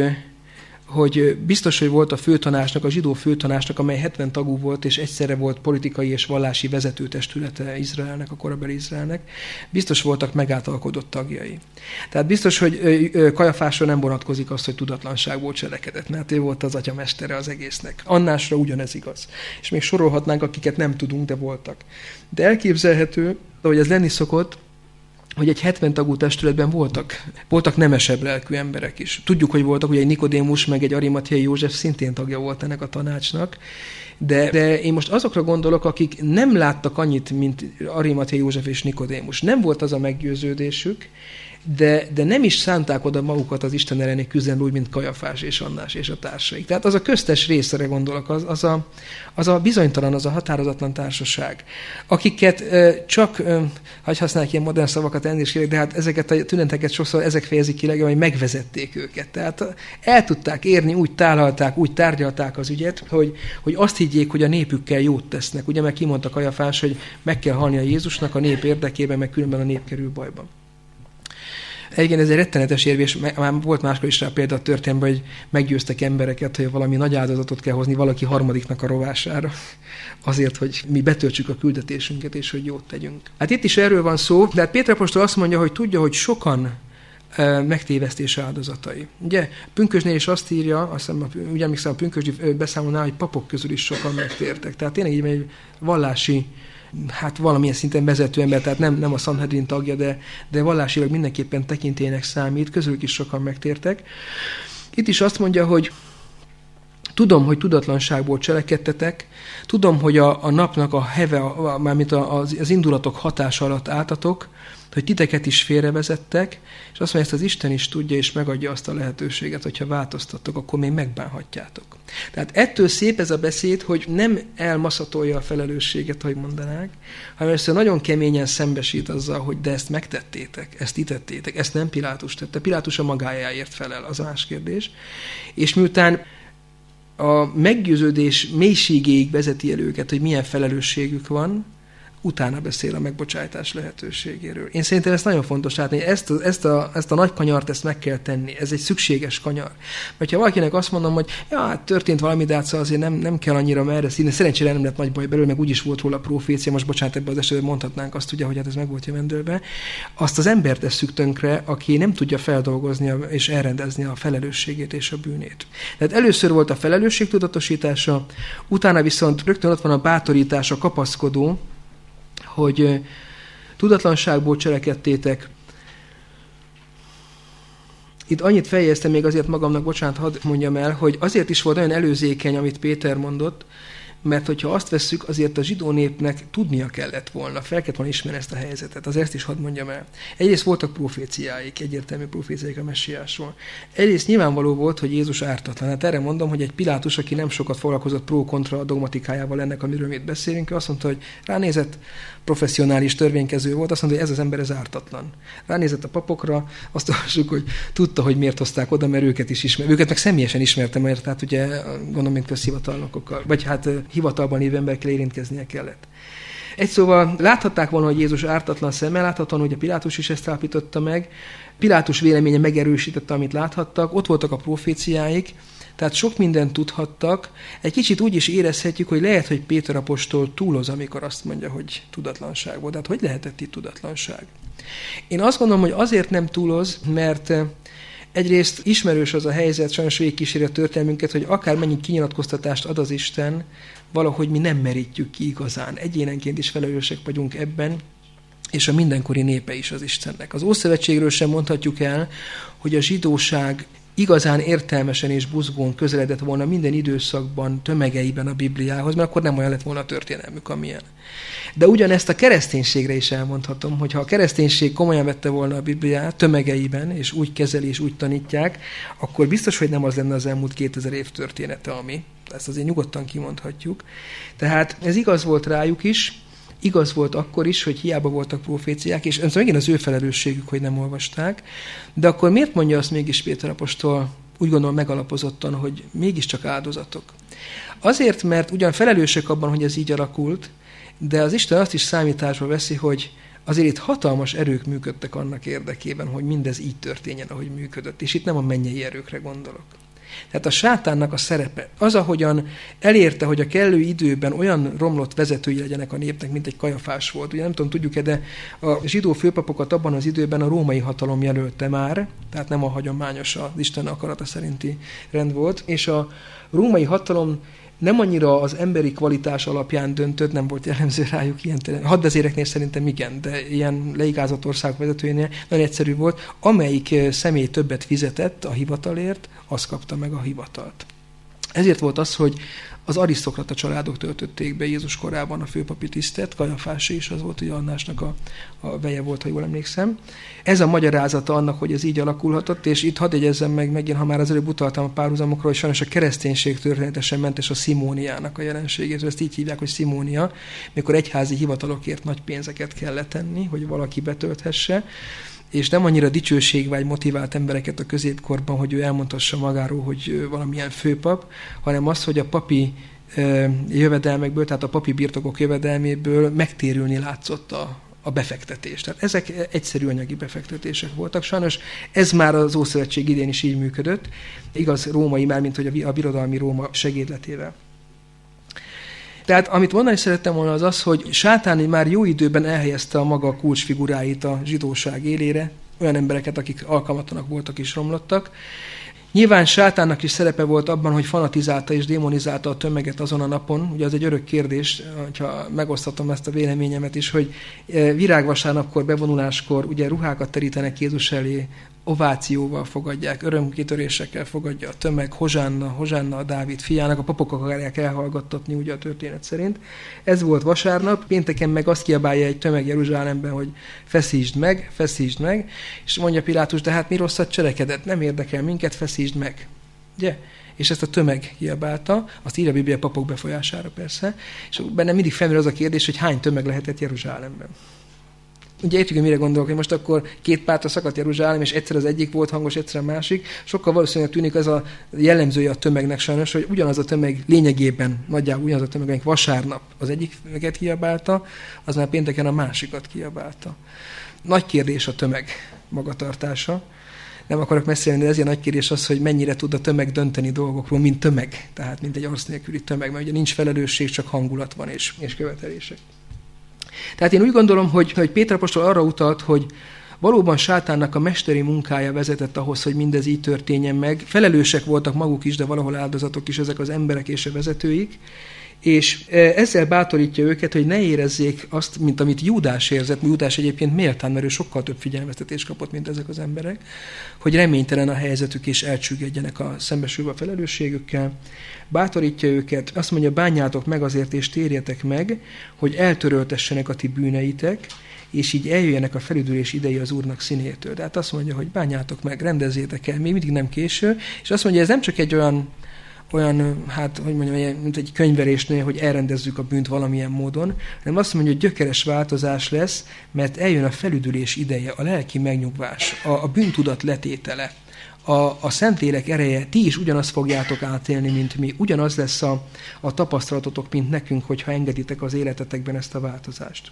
hogy biztos, hogy volt a főtanácsnak, a zsidó főtanácsnak, amely 70 tagú volt, és egyszerre volt politikai és vallási vezetőtestülete Izraelnek, a korabeli Izraelnek, biztos voltak megáltalkodott tagjai. Tehát biztos, hogy Kajafásra nem vonatkozik az, hogy tudatlanságból cselekedett, mert ő volt az atyamestere az egésznek. Annásra ugyanez igaz. És még sorolhatnánk, akiket nem tudunk, de voltak. De elképzelhető, hogy ez lenni szokott, hogy egy 70 tagú testületben voltak nemesebb lelkű emberek is. Tudjuk, hogy voltak, ugye egy Nikodémus, meg egy Arimathei József szintén tagja volt ennek a tanácsnak, de én most azokra gondolok, akik nem láttak annyit, mint Arimathei József és Nikodémus. Nem volt az a meggyőződésük, de nem is szánták oda magukat az Isten elleni küzdelembe úgy, mint Kajafás és Annás és a társaik. Tehát az a köztes részre gondolok, az a bizonytalan, az a határozatlan társaság, akiket csak, hagy használják ilyen modern szavakat elnézést, de hát ezeket a tüneteket sokszor ezek fejezik ki legalább, hogy megvezették őket. Tehát el tudták érni, úgy tárgyalták, úgy tárgyalták az ügyet, hogy azt higgyék, hogy a népükkel jót tesznek. Ugye, mert kimondta Kajafás, hogy meg kell halni a Jézusnak a nép érdekében, meg különben a nép kerül bajba. Igen, ez egy rettenetes érv, és már volt máskor is rá példa a történelemben, hogy meggyőztek embereket, hogy valami nagy áldozatot kell hozni valaki harmadiknak a rovására, azért, hogy mi betöltsük a küldetésünket, és hogy jót tegyünk. Hát itt is erről van szó, de hát Péter apostol azt mondja, hogy tudja, hogy sokan megtévesztés áldozatai. Ugye Pünkösdnél is azt írja, azt hiszem, ugye emlékszem a pünkösdi beszámolnál, hogy papok közül is sokan megtértek. Tehát tényleg így egy vallási, hát valamilyen szinten vezető ember, tehát nem a Sanhedrin tagja, de vallásilag mindenképpen tekintélynek számít, közülük is sokan megtértek. Itt is azt mondja, hogy tudom, hogy tudatlanságból cselekedtetek, tudom, hogy a napnak a heve, mármint az indulatok hatása alatt álltatok, hogy titeket is félrevezettek, és azt mondja, ezt az Isten is tudja, és megadja azt a lehetőséget, hogyha változtattok, akkor még megbánhatjátok. Tehát ettől szép ez a beszéd, hogy nem elmaszatolja a felelősséget, ahogy mondanák, hanem ezt nagyon keményen szembesít azzal, hogy de ezt megtettétek, ezt itettétek, ezt nem Pilátus tette. Pilátus a magájáért felel, az más kérdés. És miután a meggyőződés mélységéig vezeti el őket, hogy milyen felelősségük van, utána beszél a megbocsájtás lehetőségéről. Én szerintem ez nagyon fontos látni, ezt a nagy kanyart ezt meg kell tenni. Ez egy szükséges kanyar. Mert ha valakinek azt mondom, hogy hát történt valami, de hát azért nem kell annyira merre színni, szerencsére nem lett nagy baj belőle, meg úgyis volt róla profécia, most bocsánat, ebben az esetben mondhatnánk azt, ugye, hogy hát ez meg volt jövendőlbe. Azt az embert tesszük tönkre, aki nem tudja feldolgozni és elrendezni a felelősségét és a bűnét. Tehát először volt a felelősség tudatosítása, utána viszont rögtön ott van a bátorítás, a kapaszkodó, hogy tudatlanságból cselekedtétek. Itt annyit fejeztem még azért magamnak, bocsánat, hadd mondjam el, hogy azért is volt olyan előzékeny, amit Péter mondott, mert hogyha azt vesszük, azért a zsidó népnek tudnia kellett volna, fel kellett volna ismerni ezt a helyzetet, azért is hadd mondjam el. Egyrészt voltak proféciáik, egyértelmű proféciáik a messiásról. Egyrészt nyilvánvaló volt, hogy Jézus ártatlan. Hát erre mondom, hogy egy Pilátus, aki nem sokat foglalkozott pro-kontra dogmatikájával ennek, amiről mi beszélünk, azt mondta, hogy ránézett, professzionális törvénykező volt, azt mondta, hogy ez az ember ez ártatlan. Ránézett a papokra, azt olvassuk, hogy tudta, hogy miért hozták oda, mert őket is ismer. Őket meg személyesen ismertem, mert tehát ugye gondolom, mint közhivatalnokokkal, vagy hát hivatalban lévő emberekkel érintkeznie kellett. Egy szóval láthatták volna, hogy Jézus ártatlan szemmel, láthatóan, hogy a Pilátus is ezt állapította meg. Pilátus véleménye megerősítette, amit láthattak, ott voltak a proféciáik, tehát sok mindent tudhattak. Egy kicsit úgy is érezhetjük, hogy lehet, hogy Péter apostol túloz, amikor azt mondja, hogy tudatlanság volt. Tehát hogy lehetett itt tudatlanság? Én azt gondolom, hogy azért nem túloz, mert egyrészt ismerős az a helyzet, sajnos végigkíséri a történelmünket, hogy akármennyi kinyilatkoztatást ad az Isten, valahogy mi nem merítjük ki igazán. Egyénenként is felelősek vagyunk ebben, és a mindenkori népe is az Istennek. Az Ószövetségről sem mondhatjuk el, hogy a zsidóság igazán értelmesen és buzgón közeledett volna minden időszakban, tömegeiben a Bibliához, mert akkor nem olyan lett volna a történelmük, amilyen. De ugyanezt a kereszténységre is elmondhatom, hogy ha a kereszténység komolyan vette volna a Bibliát tömegeiben, és úgy kezeli, és úgy tanítják, akkor biztos, hogy nem az lenne az elmúlt 2000 év története, ami. Ezt azért nyugodtan kimondhatjuk. Tehát ez igaz volt rájuk is, igaz volt akkor is, hogy hiába voltak proféciák, és megint az ő felelősségük, hogy nem olvasták, de akkor miért mondja azt mégis Péter apostol, úgy gondolom megalapozottan, hogy mégiscsak áldozatok? Azért, mert ugyan felelősek abban, hogy ez így alakult, de az Isten azt is számításba veszi, hogy azért itt hatalmas erők működtek annak érdekében, hogy mindez így történjen, ahogy működött. És itt nem a mennyei erőkre gondolok. Tehát a sátánnak a szerepe, az, ahogyan elérte, hogy a kellő időben olyan romlott vezetői legyenek a népnek, mint egy Kajafás volt. Ugye nem tudom, tudjuk-e, de a zsidó főpapokat abban az időben a római hatalom jelölte már, tehát nem a hagyományos, az Isten akarata szerinti rend volt, és a római hatalom nem annyira az emberi kvalitás alapján döntött, nem volt jellemző rájuk ilyen, hadvezéreknél szerintem igen, de ilyen leigázott országok vezetőjénél nagyon egyszerű volt, amelyik személy többet fizetett a hivatalért, az kapta meg a hivatalt. Ezért volt az, hogy az arisztokrata családok töltötték be Jézus korában a főpapi tisztet, Kajafás is, az volt, hogy Annásnak a veje volt, ha jól emlékszem. Ez a magyarázata annak, hogy ez így alakulhatott, és itt hadd jegyezzem meg megint, ha már az előbb utaltam a párhuzamokról, hogy sajnos a kereszténység történetesen mentes a szimóniának a jelenségét, ezt így hívják, hogy szimónia, mikor egyházi hivatalokért nagy pénzeket kell letenni, hogy valaki betölthesse, és nem annyira dicsőségvágy motivált embereket a középkorban, hogy ő elmondhassa magáról, hogy valamilyen főpap, hanem az, hogy a papi jövedelmekből, tehát a papi birtokok jövedelméből megtérülni látszott a befektetés. Tehát ezek egyszerű anyagi befektetések voltak. Sajnos ez már az Ószövetség idén is így működött. Igaz, római, mármint hogy a birodalmi Róma segédletével. Tehát amit mondani szerettem volna az az, hogy Sátán már jó időben elhelyezte a maga kulcsfiguráit a zsidóság élére, olyan embereket, akik alkalmatlanak voltak és romlottak. Nyilván Sátánnak is szerepe volt abban, hogy fanatizálta és démonizálta a tömeget azon a napon. Ugye az egy örök kérdés, ha megosztatom ezt a véleményemet is, hogy virágvasárnapkor, bevonuláskor ugye ruhákat terítenek Jézus elé, ovációval fogadják, örömkitörésekkel fogadja a tömeg, Hozsánna a Dávid fiának, a papok akarják elhallgattatni ugye a történet szerint. Ez volt vasárnap, pénteken meg azt kiabálja egy tömeg Jeruzsálemben, hogy feszítsd meg, és mondja Pilátus, de hát mi rosszat cselekedett, nem érdekel minket, feszítsd meg. Ugye? És ezt a tömeg kiabálta, azt írja a Biblia papok befolyására persze, és benne mindig felmerül az a kérdés, hogy hány tömeg lehetett Jeruzsálemben. Ugye értjük, hogy mire gondolok, hogy most akkor két pártra szakadt Jeruzsálem, és egyszer az egyik volt hangos, egyszer a másik. Sokkal valószínűleg tűnik ez a jellemzője a tömegnek sajnos, hogy ugyanaz a tömeg lényegében, nagyjából ugyanaz a tömeg, amelyik vasárnap az egyiket kiabálta, az már pénteken a másikat kiabálta. Nagy kérdés a tömeg magatartása. Nem akarok messzire, de ezért nagy kérdés az, hogy mennyire tud a tömeg dönteni dolgokról, mint tömeg, tehát mint egy arc nélküli tömeg, mert ugye nincs felelősség, csak hangulat van és követelések. Tehát én úgy gondolom, hogy Péter apostol arra utalt, hogy valóban Sátánnak a mesteri munkája vezetett ahhoz, hogy mindez így történjen meg. Felelősek voltak maguk is, de valahol áldozatok is ezek az emberek és a vezetőik, és ezzel bátorítja őket, hogy ne érezzék azt, mint amit Júdás érzett, Júdás egyébként méltán, mert ő sokkal több figyelmeztetést kapott, mint ezek az emberek, hogy reménytelen a helyzetük, és elcsüggedjenek a szembesülve a felelősségükkel. Bátorítja őket, azt mondja, bánjátok meg azért, és térjetek meg, hogy eltöröltessenek a ti bűneitek, és így eljöjjenek a felüdülés idei az Úrnak színétől. Tehát azt mondja, hogy bánjátok meg, rendezzétek el, még mindig nem késő, és azt mondja, ez nem csak egy olyan, hát, hogy mondjam, mint egy könyverésnél, hogy elrendezzük a bűnt valamilyen módon, hanem azt mondja, hogy gyökeres változás lesz, mert eljön a felüdülés ideje, a lelki megnyugvás, a bűntudat letétele, a Szentlélek ereje, ti is ugyanazt fogjátok átélni, mint mi. Ugyanaz lesz a tapasztalatotok, mint nekünk, hogyha engeditek az életetekben ezt a változást.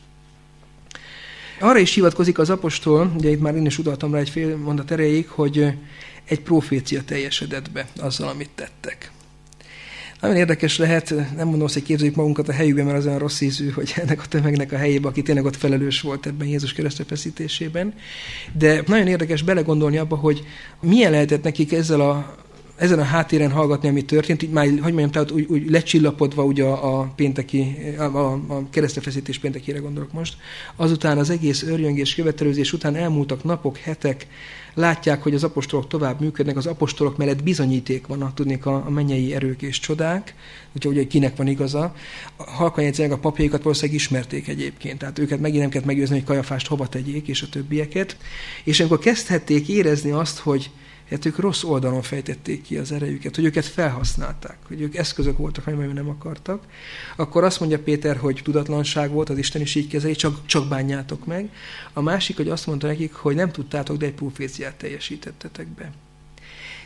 Arra is hivatkozik az apostol, ugye itt már én is utaltam rá egy fél mondat erejéig, hogy egy profécia teljesedett be azzal, amit tettek. Nagyon érdekes lehet, nem mondom azt, hogy képzeljük magunkat a helyükben, mert az olyan rossz ízű, hogy ennek a tömegnek a helyében, aki tényleg ott felelős volt ebben Jézus keresztre feszítésében. De nagyon érdekes belegondolni abba, hogy milyen lehetett nekik ezen a háttéren hallgatni, ami történt, így már, hogy mondjam, tehát úgy lecsillapodva ugye a keresztre feszítés péntekére gondolok most. Azután az egész örjöngés, követelőzés után elmúltak napok, hetek, látják, hogy az apostolok tovább működnek, az apostolok mellett bizonyíték vannak, tudnék a mennyei erők és csodák, úgyhogy kinek van igaza. Halkan jegyzőleg a papjaikat valószínűleg ismerték egyébként, tehát őket megint nem kellett meggyőzni, hogy Kajafást hova tegyék, és a többieket. És amikor kezdhették érezni azt, hogy hát ők rossz oldalon fejtették ki az erejüket, hogy őket felhasználták, hogy ők eszközök voltak, amelyek nem akartak, akkor azt mondja Péter, hogy tudatlanság volt, az Isten is így kezeli, csak bánjátok meg. A másik, hogy azt mondta nekik, hogy nem tudtátok, de egy proféciát teljesítettetek be.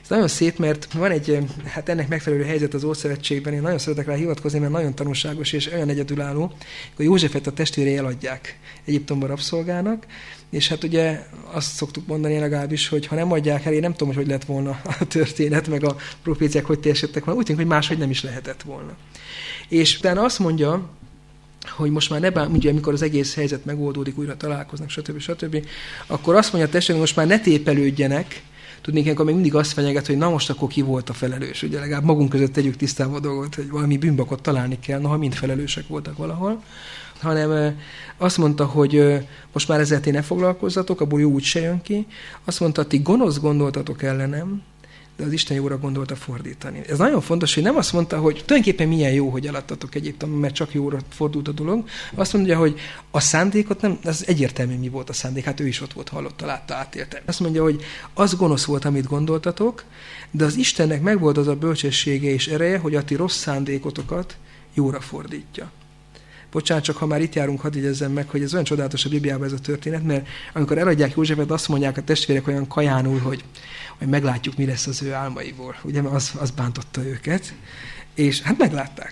Ez nagyon szép, mert van egy, hát ennek megfelelő helyzet az Ószövetségben, én nagyon szeretek rá hivatkozni, mert nagyon tanulságos és olyan egyedülálló, hogy Józsefet a testvérei eladják Egyiptomba rabszolgának, és hát ugye azt szoktuk mondani legalábbis, hogy ha nem adják el, én nem tudom, hogy lett volna a történet, meg a proféciák hogy teljesedtek volna, úgy tűnik, hogy máshogy nem is lehetett volna. És utána azt mondja, hogy most már ugye, amikor az egész helyzet megoldódik, újra találkoznak, stb. Akkor azt mondja a testvérek, most már ne tépelődjenek. Tudnék, ilyenkor még mindig azt fenyeget, hogy na most akkor ki volt a felelős. Ugye legalább magunk között tegyük tisztába a dolgot, hogy valami bűnbakot találni kell, noha mind felelősek voltak valahol. Hanem azt mondta, hogy most már ezzel ti ne foglalkozzatok, abból jó úgy se jön ki. Azt mondta, ti gonosz gondoltatok ellenem, de az Isten jóra gondolta fordítani. Ez nagyon fontos, hogy nem azt mondta, hogy tulajdonképpen milyen jó, hogy eladtatok Egyiptomban, mert csak jóra fordult a dolog. Azt mondja, hogy a szándékot nem, az egyértelmű mi volt a szándék, hát ő is ott volt, hallotta, látta, átélte. Azt mondja, hogy az gonosz volt, amit gondoltatok, de az Istennek megvolt az a bölcsessége és ereje, hogy a ti rossz szándékotokat jóra fordítja. Bocsánat, csak ha már itt járunk, hadd jegyezzem meg, hogy ez olyan csodálatos a Bibliában ez a történet, mert amikor eladják Józsefet, azt mondják a testvérek olyan kajánul, hogy meglátjuk, mi lesz az ő álmaiból. Ugye, mert az bántotta őket, és hát meglátták.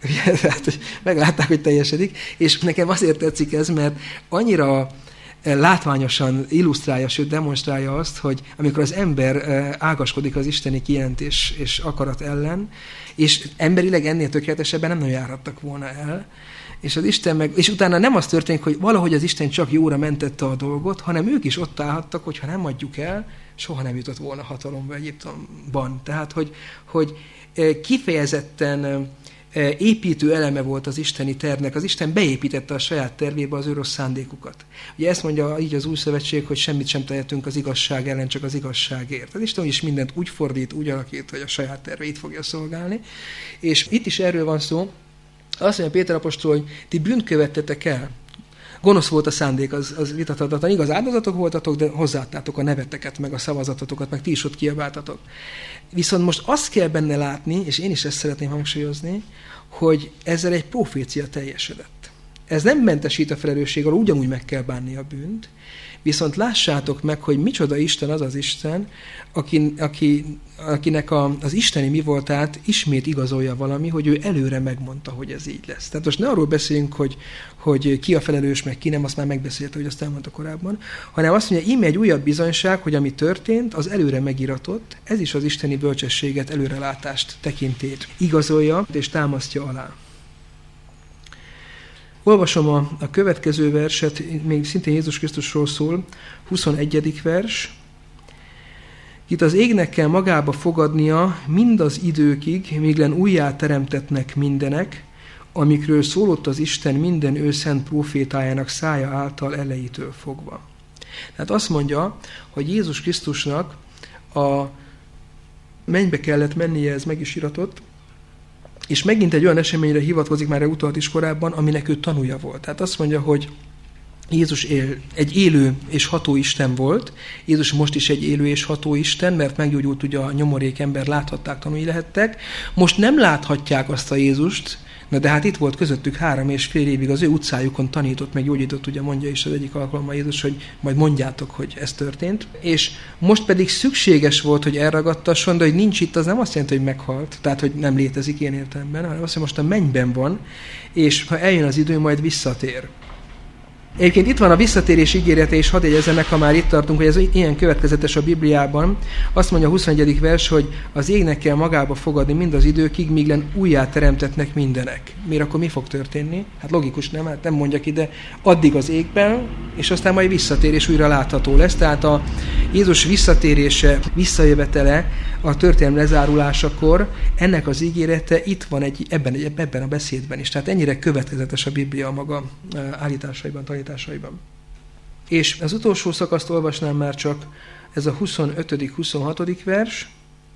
Meglátták, hogy teljesedik, és nekem azért tetszik ez, mert annyira látványosan illusztrálja, sőt demonstrálja azt, hogy amikor az ember ágaskodik az isteni kijelentés és akarat ellen, és emberileg ennél tökéletesebben nem nagyon járhattak volna el, és az Isten és utána nem az történik, hogy valahogy az Isten csak jóra mentette a dolgot, hanem ők is ott állhattak, hogy ha nem adjuk el, soha nem jutott volna hatalomba Egyiptomban. Tehát, hogy kifejezetten építő eleme volt az isteni tervnek. Az Isten beépítette a saját tervébe az ő rossz szándékukat. Ugye ezt mondja így az Új Szövetség, hogy semmit sem tehetünk az igazság ellen, csak az igazságért. Az Isten is mindent úgy fordít, úgy alakít, hogy a saját terveit fogja szolgálni. És itt is erről van szó. Azt mondja Péter apostol, hogy ti bűnt követtetek el. Gonosz volt a szándék, az vitathatatlan. Igaz, áldozatok voltatok, de hozzáadtátok a neveteket, meg a szavazatotokat, meg ti is ott kiabáltatok. Viszont most azt kell benne látni, és én is ezt szeretném hangsúlyozni, hogy ezzel egy profécia teljesedett. Ez nem mentesít a felelősség alól, ugyanúgy meg kell bánni a bűnt, viszont lássátok meg, hogy micsoda Isten az az Isten, akinek az isteni mi voltát ismét igazolja valami, hogy ő előre megmondta, hogy ez így lesz. Tehát most ne arról beszéljünk, hogy ki a felelős, meg ki nem, azt már megbeszélte, hogy azt elmondta korábban, hanem azt mondja, íme egy újabb bizonyság, hogy ami történt, az előre megiratott, ez is az isteni bölcsességet, előrelátást, tekintét igazolja és támasztja alá. Olvasom a következő verset, még szintén Jézus Krisztusról szól, 21. vers. Itt az égnek kell magába fogadnia mind az időkig, míg len újjá teremtetnek mindenek, amikről szólott az Isten minden ő szent prófétájának szája által elejétől fogva. Tehát azt mondja, hogy Jézus Krisztusnak a mennybe kellett mennie, ez meg is iratott, és megint egy olyan eseményre hivatkozik, már utalt is korábban, aminek ő tanúja volt. Tehát azt mondja, hogy Jézus egy élő és ható Isten volt. Jézus most is egy élő és ható Isten, mert meggyógyult ugye a nyomorék ember, láthatták, tanúi lehettek. Most nem láthatják azt a Jézust, de hát itt volt közöttük 3,5 évig, az ő utcájukon tanított, meg gyógyított, ugye mondja is az egyik alkalommal Jézus, hogy majd mondjátok, hogy ez történt. És most pedig szükséges volt, hogy elragadtasson, de hogy nincs itt, az nem azt jelenti, hogy meghalt, tehát hogy nem létezik ilyen értelemben, hanem azt, hogy most a mennyben van, és ha eljön az idő, majd visszatér. Egyébként itt van a visszatérés ígérete, és hadd jegyezzem meg, ha már itt tartunk, hogy ez ilyen következetes a Bibliában. Azt mondja a 21. vers, hogy az égnek kell magába fogadni mind az időkig, míg len újjá teremtetnek mindenek. Miért akkor mi fog történni? Hát logikus, nem? Hát nem mondjak ide. Addig az égben, és aztán majd visszatér, és újra látható lesz. Tehát a Jézus visszatérése, visszajövetele a történelem lezárulásakor, ennek az ígérete itt van ebben a beszédben is. Tehát ennyire következetes a Biblia maga állításaiban, tanításaiban. És az utolsó szakaszt olvasnám már csak, ez a 25.-26. vers.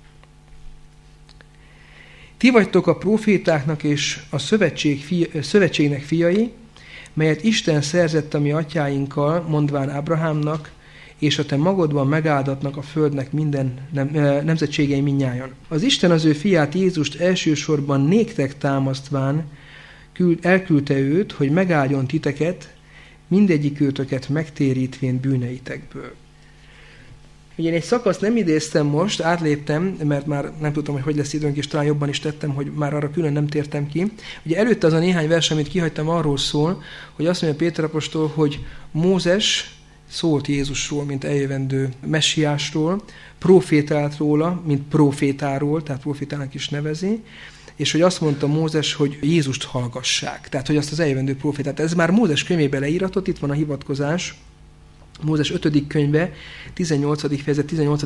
Ti vagytok a prófétáknak és a szövetségnek fiai, melyet Isten szerzett a mi atyáinkkal, mondván Ábrahámnak, és a te magodban megáldatnak a földnek minden nemzetségei mindnyájan. Az Isten az ő fiát Jézust elsősorban néktek támasztván elküldte őt, hogy megáldjon titeket, mindegyikőtöket megtérítvén bűneitekből. Ugye én egy szakaszt nem idéztem most, átléptem, mert már nem tudtam, hogy lesz időnk, és talán jobban is tettem, hogy már arra külön nem tértem ki. Ugye előtte az a néhány vers, amit kihagytam, arról szól, hogy azt mondja Péter apostol, hogy Mózes szólt Jézusról, mint eljövendő messiásról, profétált róla, mint profétáról, tehát profétának is nevezi, és hogy azt mondta Mózes, hogy Jézust hallgassák, tehát hogy azt az eljövendő profétát. Ez már Mózes könyvében leíratott, itt van a hivatkozás, Mózes 5. könyve, 18. fejezet,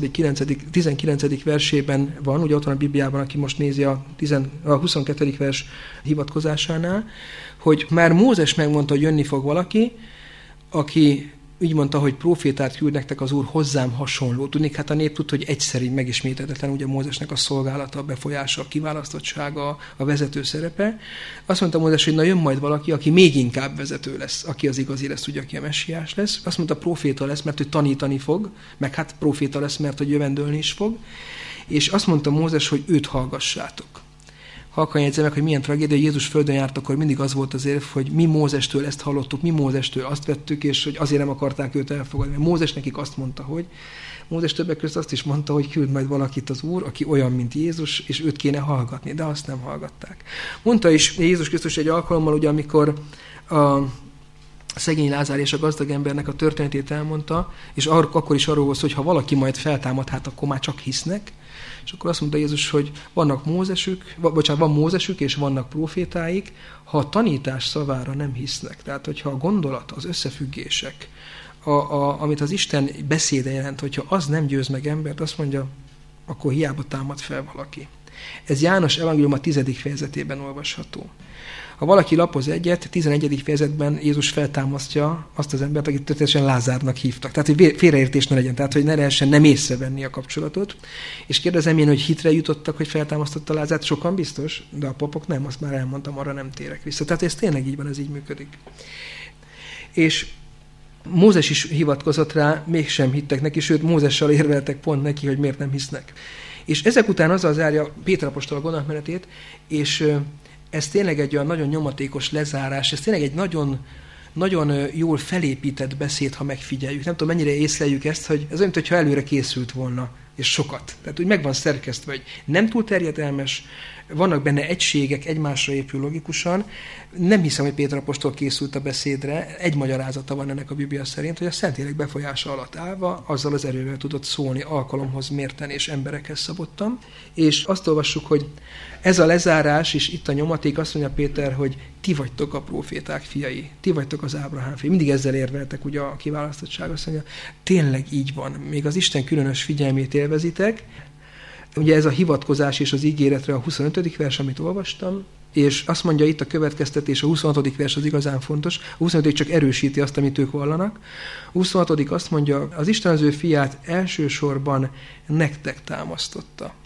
19. versében van, ugye ott van a Bibliában, aki most nézi a 22. vers hivatkozásánál, hogy már Mózes megmondta, hogy jönni fog valaki, aki úgy mondta, hogy profétát küld nektek az Úr hozzám hasonló. Tudnék, hát a nép tudta, hogy egyszerű, megismételhetetlen ugye Mózesnek a szolgálata, a befolyása, a kiválasztottsága, a vezető szerepe. Azt mondta Mózes, hogy na jön majd valaki, aki még inkább vezető lesz, aki az igazi lesz, ugye, aki a messiás lesz. Azt mondta, proféta lesz, mert hogy tanítani fog, meg hát proféta lesz, mert hogy jövendőlni is fog. És azt mondta Mózes, hogy őt hallgassátok. Halkan jegyzem meg, hogy milyen tragédia, hogy Jézus földön járt, akkor mindig az volt az érv, hogy mi Mózestől ezt hallottuk, mi Mózestől azt vettük, és hogy azért nem akarták őt elfogadni. Mert Mózes nekik azt mondta, hogy Mózes többek között azt is mondta, hogy küld majd valakit az Úr, aki olyan, mint Jézus, és őt kéne hallgatni, de azt nem hallgatták. Mondta is Jézus Krisztus egy alkalommal, ugye, amikor a szegény Lázár és a gazdag embernek a történetét elmondta, és akkor is arról volt, hogy ha valaki majd feltámad, hát akkor már csak hisznek. És akkor azt mondta Jézus, hogy van Mózesük és vannak profétáik, ha a tanítás szavára nem hisznek. Tehát, hogyha a gondolat, az összefüggések, amit az Isten beszéde jelent, hogyha az nem győz meg embert, azt mondja, akkor hiába támad fel valaki. Ez János evangélium a 10. fejezetében olvasható. Ha valaki lapoz egyet, 11. fejezetben Jézus feltámasztja azt az embert, akit történetesen Lázárnak hívtak. Tehát, hogy félreértés ne legyen, tehát, hogy ne lehessen nem észrevenni a kapcsolatot. És kérdezem én, hogy hitre jutottak, hogy feltámasztotta Lázárt, sokan biztos, de a papok nem, azt már elmondtam, arra nem térek vissza. Tehát ez tényleg így van, ez így működik. És Mózes is hivatkozott rá, mégsem hittek neki, sőt Mózessal érveltek pont neki, hogy miért nem hisznek. És ezek után azzal zárja Péter apostol a gondolatmenetét, és ez tényleg egy olyan nagyon nyomatékos lezárás, ez tényleg egy nagyon, nagyon jól felépített beszéd, ha megfigyeljük. Nem tudom, mennyire észleljük ezt, hogy ez olyan, mintha előre készült volna, és sokat. Tehát úgy meg van szerkesztve, hogy nem túl terjedelmes, vannak benne egységek, egymásra épül logikusan. Nem hiszem, hogy Péter apostol készült a beszédre. Egy magyarázata van ennek a Biblia szerint, hogy a Szentlélek befolyása alatt állva azzal az erővel tudott szólni, alkalomhoz mérten és emberekhez szabottan. És azt olvassuk, hogy ez a lezárás, és itt a nyomaték, azt mondja Péter, hogy ti vagytok a próféták fiai, ti vagytok az Ábrahám fiai. Mindig ezzel érveltek ugye a kiválasztottság, azt mondja, tényleg így van. Még az Isten különös figyelmét élvezitek. Ugye ez a hivatkozás és az ígéretre a 25. vers, amit olvastam, és azt mondja itt a következtetés, a 26. vers az igazán fontos, a 25. csak erősíti azt, amit ők vallanak. A 26. azt mondja, az Isten az ő fiát elsősorban nektek támasztotta.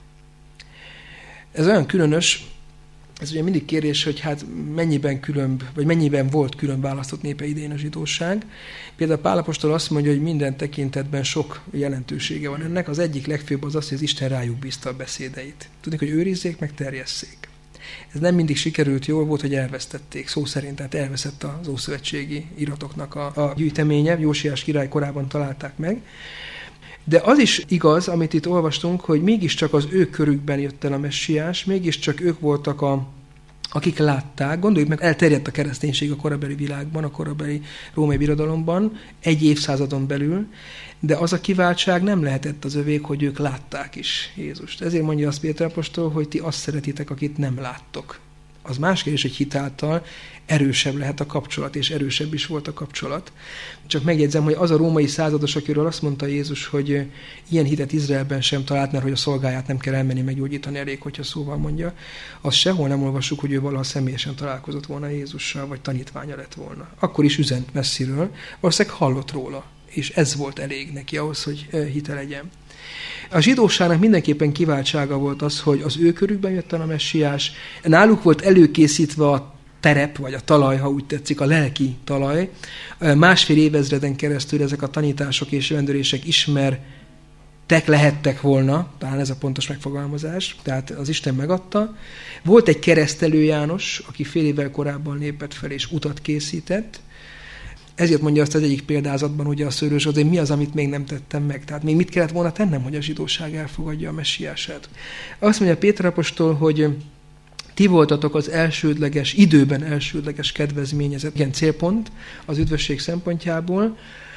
Ez olyan különös, ez ugye mindig kérdés, hogy hát mennyiben különb, vagy mennyiben volt külön választott népe idején a zsidóság. Például Pál apostol azt mondja, hogy minden tekintetben sok jelentősége van ennek. Az egyik legfőbb az az, hogy az Isten rájuk bízta a beszédeit. Tudni, hogy őrizzék, meg terjesszék. Ez nem mindig sikerült, jól volt, hogy elvesztették. Szó szerint, tehát elveszett az ószövetségi iratoknak a gyűjteménye. Jósiás király korában találták meg. De az is igaz, amit itt olvastunk, hogy mégiscsak az ő körükben jött el a messiás, mégiscsak ők voltak akik látták. Gondoljuk meg, elterjedt a kereszténység a korabeli világban, a korabeli római birodalomban, egy évszázadon belül, de az a kiváltság nem lehetett az övék, hogy ők látták is Jézust. Ezért mondja azt Péter apostol, hogy ti azt szeretitek, akit nem láttok. Az más kérdés, hogy hitáltal erősebb lehet a kapcsolat, és erősebb is volt a kapcsolat. Csak megjegyzem, hogy az a római százados, akiről azt mondta Jézus, hogy ilyen hitet Izraelben sem talált, mert hogy a szolgáját nem kell elmenni meggyógyítani, elég, hogyha szóval mondja, azt sehol nem olvassuk, hogy ő valaha személyesen találkozott volna Jézussal, vagy tanítványa lett volna. Akkor is üzent messziről, valószínűleg hallott róla, és ez volt elég neki ahhoz, hogy hite legyen. A zsidóságnak mindenképpen kiváltsága volt az, hogy az ő körükben jött el a messiás, náluk volt előkészítve a terep, vagy a talaj, ha úgy tetszik, a lelki talaj. 1,5 évezreden keresztül ezek a tanítások és jövendőlések ismertek lehettek volna, talán ez a pontos megfogalmazás, tehát az Isten megadta. Volt egy keresztelő János, aki fél évvel korábban lépett fel és utat készített, Ezért mondja azt az egyik példázatban, ugye a szőrös, hogy mi az, amit még nem tettem meg. Tehát még mit kellett volna tennem, hogy a zsidóság elfogadja a messiását. Azt mondja Péter apostol, hogy ti voltatok az időben elsődleges kedvezményezett. Igen, célpont az üdvösség szempontjából.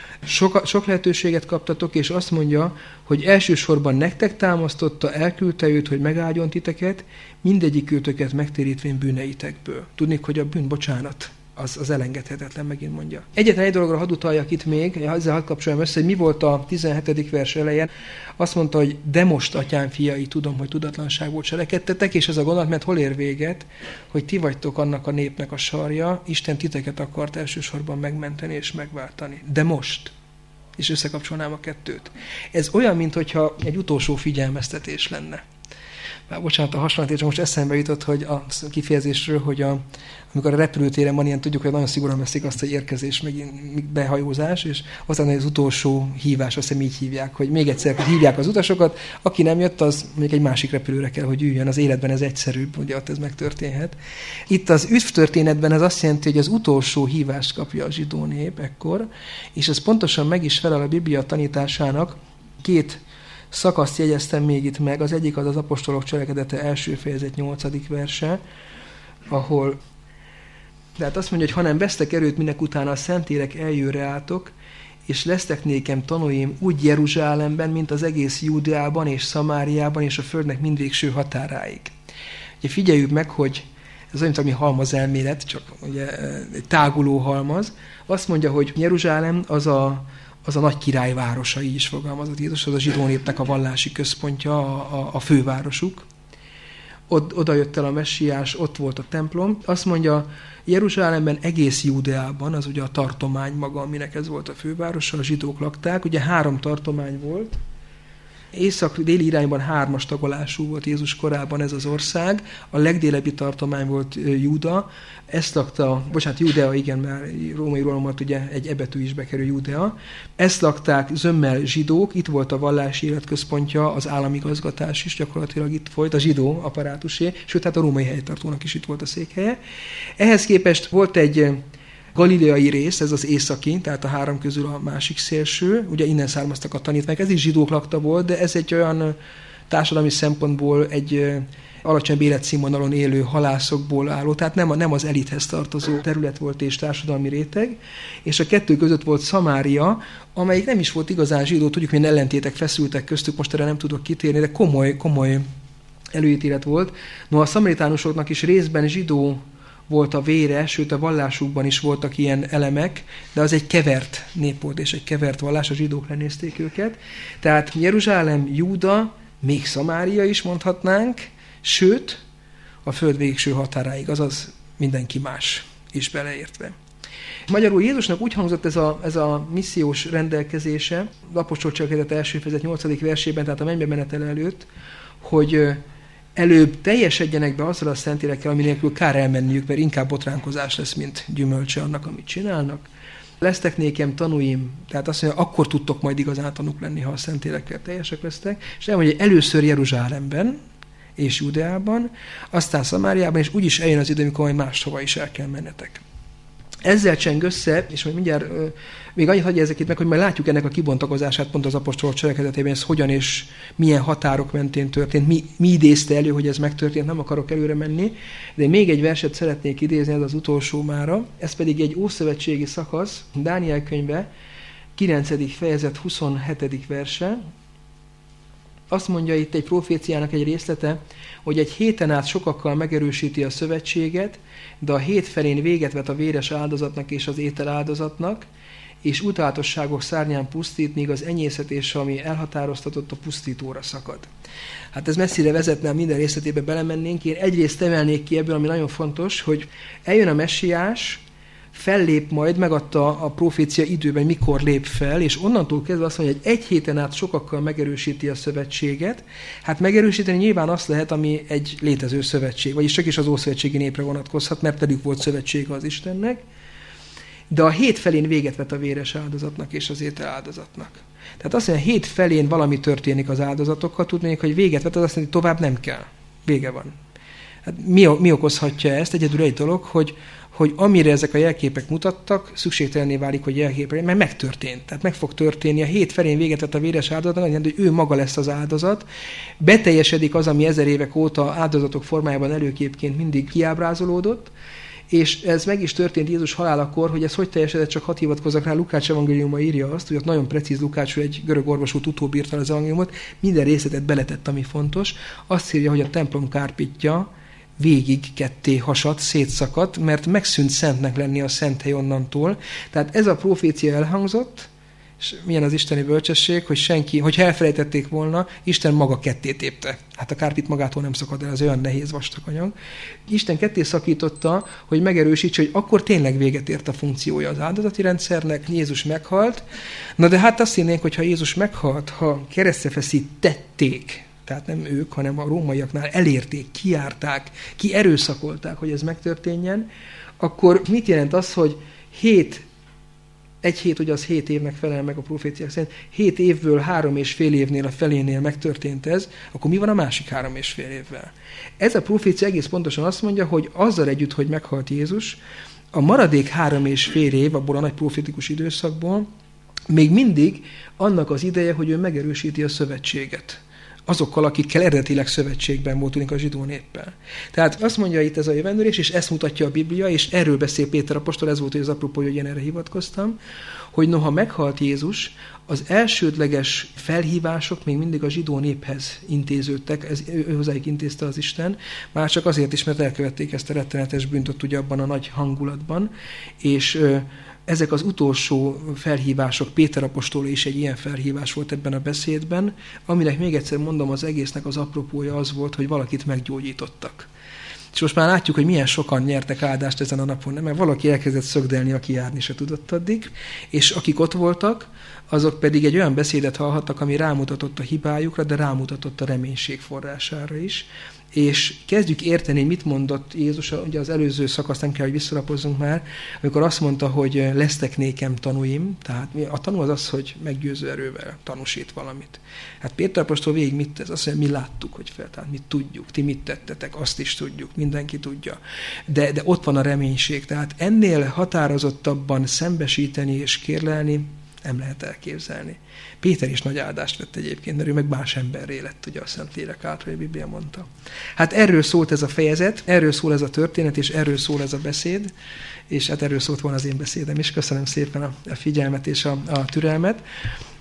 Sok lehetőséget kaptatok, és azt mondja, hogy elsősorban nektek támasztotta, elküldte őt, hogy megáldjon titeket, mindegyikőtöket megtérítvén bűneitekből. Tudnék, hogy a bűnbocsánat az elengedhetetlen, megint mondja. Egyetlen egy dologra hadd utaljak itt még, ezzel hadd kapcsoljam össze, hogy mi volt a 17. vers elején. Azt mondta, hogy de most, atyám fiai, tudom, hogy tudatlanságból cselekedtetek, és ez a gondolat, mert hol ér véget, hogy ti vagytok annak a népnek a sarja, Isten titeket akart elsősorban megmenteni és megváltani. De most. És összekapcsolnám a kettőt. Ez olyan, mintha egy utolsó figyelmeztetés lenne. Bocsánat, a hasonlatért most eszembe jutott, hogy a kifejezésről, hogy amikor a repülőtéren van ilyen, tudjuk, hogy nagyon szigorúan veszik azt, hogy érkezés, meg behajózás, és aztán az utolsó hívás, azt hiszem így hívják, hogy még egyszer hívják az utasokat, aki nem jött, az még egy másik repülőre kell, hogy üljön. Az életben ez egyszerűbb, ugye ott ez megtörténhet. Itt az üdvtörténetben ez azt jelenti, hogy az utolsó hívást kapja a zsidó nép ekkor, és ez pontosan meg is felel a Biblia tanításának. Két szakaszt jegyeztem még itt meg. Az egyik az apostolok cselekedete első fejezet 8. verse, ahol tehát azt mondja, hogy hanem vesztek erőt, minek utána a Szentlélek eljőre álltok, és lesztek nékem tanúim úgy Jeruzsálemben, mint az egész Júdeában és Szamáriában és a földnek mindvégső határáig. Ugye figyeljük meg, hogy ez olyan, mint ami halmazelmélet, csak ugye egy táguló halmaz. Azt mondja, hogy Jeruzsálem az a nagy király városa, így is fogalmazott Jézus, az a zsidó népnek a vallási központja, a fővárosuk. Oda jött el a messiás, ott volt a templom. Azt mondja, Jeruzsálemben, egész Júdeában, az ugye a tartomány maga, aminek ez volt a fővárosa, a zsidók lakták. Ugye 3 tartomány volt. Észak-déli irányban 3-as tagolású volt Jézus korában ez az ország. A legdélebbi tartomány volt Júda. Ezt lakta, Júdea, igen, mert római uralom ugye egy ebetű is bekerül Júdea. Ezt lakták zömmel zsidók, itt volt a vallási életközpontja, az államigazgatás is gyakorlatilag itt volt, a zsidó apparátusé, sőt, hát a római helytartónak is itt volt a székhelye. Ehhez képest volt egy galileai rész, ez az északi, tehát a 3 közül a másik szélső, ugye innen származtak a tanítványok, ez is zsidók lakta volt, de ez egy olyan társadalmi szempontból egy alacsony életszínvonalon élő halászokból álló, tehát nem az elithez tartozó terület volt és társadalmi réteg, és a 2 között volt Szamária, amelyik nem is volt igazán zsidó, tudjuk, milyen ellentétek feszültek köztük, most erre nem tudok kitérni, de komoly előítélet volt. No, a szamaritánusoknak is részben zsidó volt a vére, sőt a vallásukban is voltak ilyen elemek, de az egy kevert nép volt, és egy kevert vallás, a zsidók lenézték őket. Tehát Jeruzsálem, Júda, még Szamária is mondhatnánk, sőt, a föld végső határáig, azaz mindenki más is beleértve. Magyarul Jézusnak úgy hangzott ez a missziós rendelkezése, az apostol cselekedet első fejezet 8. versében, tehát a mennybe menetel előtt, hogy előbb teljesedjenek be azzal a Szentlélekkel, ami nélkül kár elmenniük, mert inkább botránkozás lesz, mint gyümölcse annak, amit csinálnak. Lesztek nékem tanúim, tehát azt mondja, akkor tudtok majd igazán tanúk lenni, ha a Szentlélekkel teljesek lesztek, és elmondja, hogy először Jeruzsálemben és Júdeában, aztán Szamáriában, és úgyis eljön az idő, amikor majd máshova is el kell mennetek. Ezzel cseng össze, és majd mindjárt még annyit hagyja ezeket meg, hogy majd látjuk ennek a kibontakozását pont az apostolok cselekedetében, ez hogyan és milyen határok mentén történt, mi idézte elő, hogy ez megtörtént, nem akarok előre menni, de még egy verset szeretnék idézni, ez az utolsó mára, ez pedig egy ószövetségi szakasz, Dániel könyve, 9. fejezet 27. verse. Azt mondja itt egy proféciának egy részlete, hogy egy héten át sokakkal megerősíti a szövetséget, de a hét felén véget vet a véres áldozatnak és az étel áldozatnak, és utálatosságok szárnyán pusztít, míg az enyészetés, ami elhatároztatott, a pusztítóra szakad. Hát ez messzire vezetne, minden részletébe belemennénk. Én egyrészt emelnék ki ebből, ami nagyon fontos, hogy eljön a messiás, fellép majd, megadta a profécia időben, mikor lép fel, és onnantól kezdve azt mondja, hogy egy héten át sokakkal megerősíti a szövetséget. Hát megerősíteni nyilván azt lehet, ami egy létező szövetség, vagyis csak is az ószövetségi népre vonatkozhat, mert velük volt szövetsége az Istennek. De a hét felén véget vet a véres áldozatnak és az étel áldozatnak. Tehát azt mondja, a hét felén valami történik az áldozatokkal, tudnék, hogy véget vet, az azt mondja, hogy tovább nem kell. Vége van. Hát mi okozhatja ezt? Egyedül egy dolog, hogy amire ezek a jelképek mutattak, szükségtelenné válik, hogy jelképek, mert megtörtént. Tehát meg fog történni. A 7 felén véget vett a véres áldozatnak, hogy ő maga lesz az áldozat. Beteljesedik az, ami 1000 évek óta áldozatok formájában előképként mindig kiábrázolódott, és ez meg is történt Jézus halálakor, hogy ez hogy teljesedett, csak hadd hivatkozzak rá, Lukács evangéliuma írja azt, hogy ott nagyon precíz Lukács, hogy egy görög orvosút utóbírta az evangéliumot, minden részletet beletett, ami fontos. Azt írja, hogy a templom kárpitja végig ketté hasadt, szétszakadt, mert megszűnt szentnek lenni a szent hely onnantól. Tehát ez a profécia elhangzott, és milyen az isteni bölcsesség, hogy senki, hogyha elfelejtették volna, Isten maga ketté tépte. Hát a kárpit magától nem szakad el, az olyan nehéz vastag anyag. Isten ketté szakította, hogy megerősítse, hogy akkor tényleg véget ért a funkciója az áldozati rendszernek, Jézus meghalt. Na de hát azt hinnénk, hogy ha Jézus meghalt, ha keresztre feszítették, tehát nem ők, hanem a rómaiaknál elérték, kijárták, kierőszakolták, hogy ez megtörténjen, akkor mit jelent az, hogy egy hét, ugye az 7 évnek felel meg a proféciák szerint, 7 évből 3,5 évnél a felénél megtörtént ez, akkor mi van a másik 3,5 évvel? Ez a profécia egész pontosan azt mondja, hogy azzal együtt, hogy meghalt Jézus, a maradék 3,5 év abból a nagy profétikus időszakból még mindig annak az ideje, hogy ő megerősíti a szövetséget azokkal, akikkel eredetileg szövetségben voltunk a zsidó néppel. Tehát azt mondja itt ez a jövendőlés, és ezt mutatja a Biblia, és erről beszél Péter apostol, ez volt, hogy az apropó, hogy én erre hivatkoztam, hogy noha meghalt Jézus, az elsődleges felhívások még mindig a zsidó néphez intéződtek, ő hozzájuk intézte az Isten, már csak azért is, mert elkövették ezt a rettenetes bűnt ugye abban a nagy hangulatban, és ezek az utolsó felhívások, Péter apostol is egy ilyen felhívás volt ebben a beszédben, aminek még egyszer mondom, az egésznek az apropója az volt, hogy valakit meggyógyítottak. És most már látjuk, hogy milyen sokan nyertek áldást ezen a napon, mert valaki elkezdett szögdelni, aki járni se tudott addig, és akik ott voltak, azok pedig egy olyan beszédet hallhattak, ami rámutatott a hibájukra, de rámutatott a reménység forrására is. És kezdjük érteni, mit mondott Jézus, ugye az előző szakaszt nem kell, hogy visszalapozzunk már, amikor azt mondta, hogy lesztek nékem tanúim, tehát a tanú az az, hogy meggyőző erővel tanúsít valamit. Hát Péter apostol végig mit tesz? Azt mondja, mi láttuk, hogy fel, tehát mit tudjuk, ti mit tettetek, azt is tudjuk, mindenki tudja. De ott van a reménység, tehát ennél határozottabban szembesíteni és kérlelni nem lehet elképzelni. Péter is nagy áldást vett egyébként, mert ő meg más emberré lett, ugye a Szentlélek által, hogy a Biblia mondta. Hát erről szólt ez a fejezet, erről szól ez a történet, és erről szól ez a beszéd, és hát erről szólt volna az én beszédem is. Köszönöm szépen a figyelmet és a türelmet.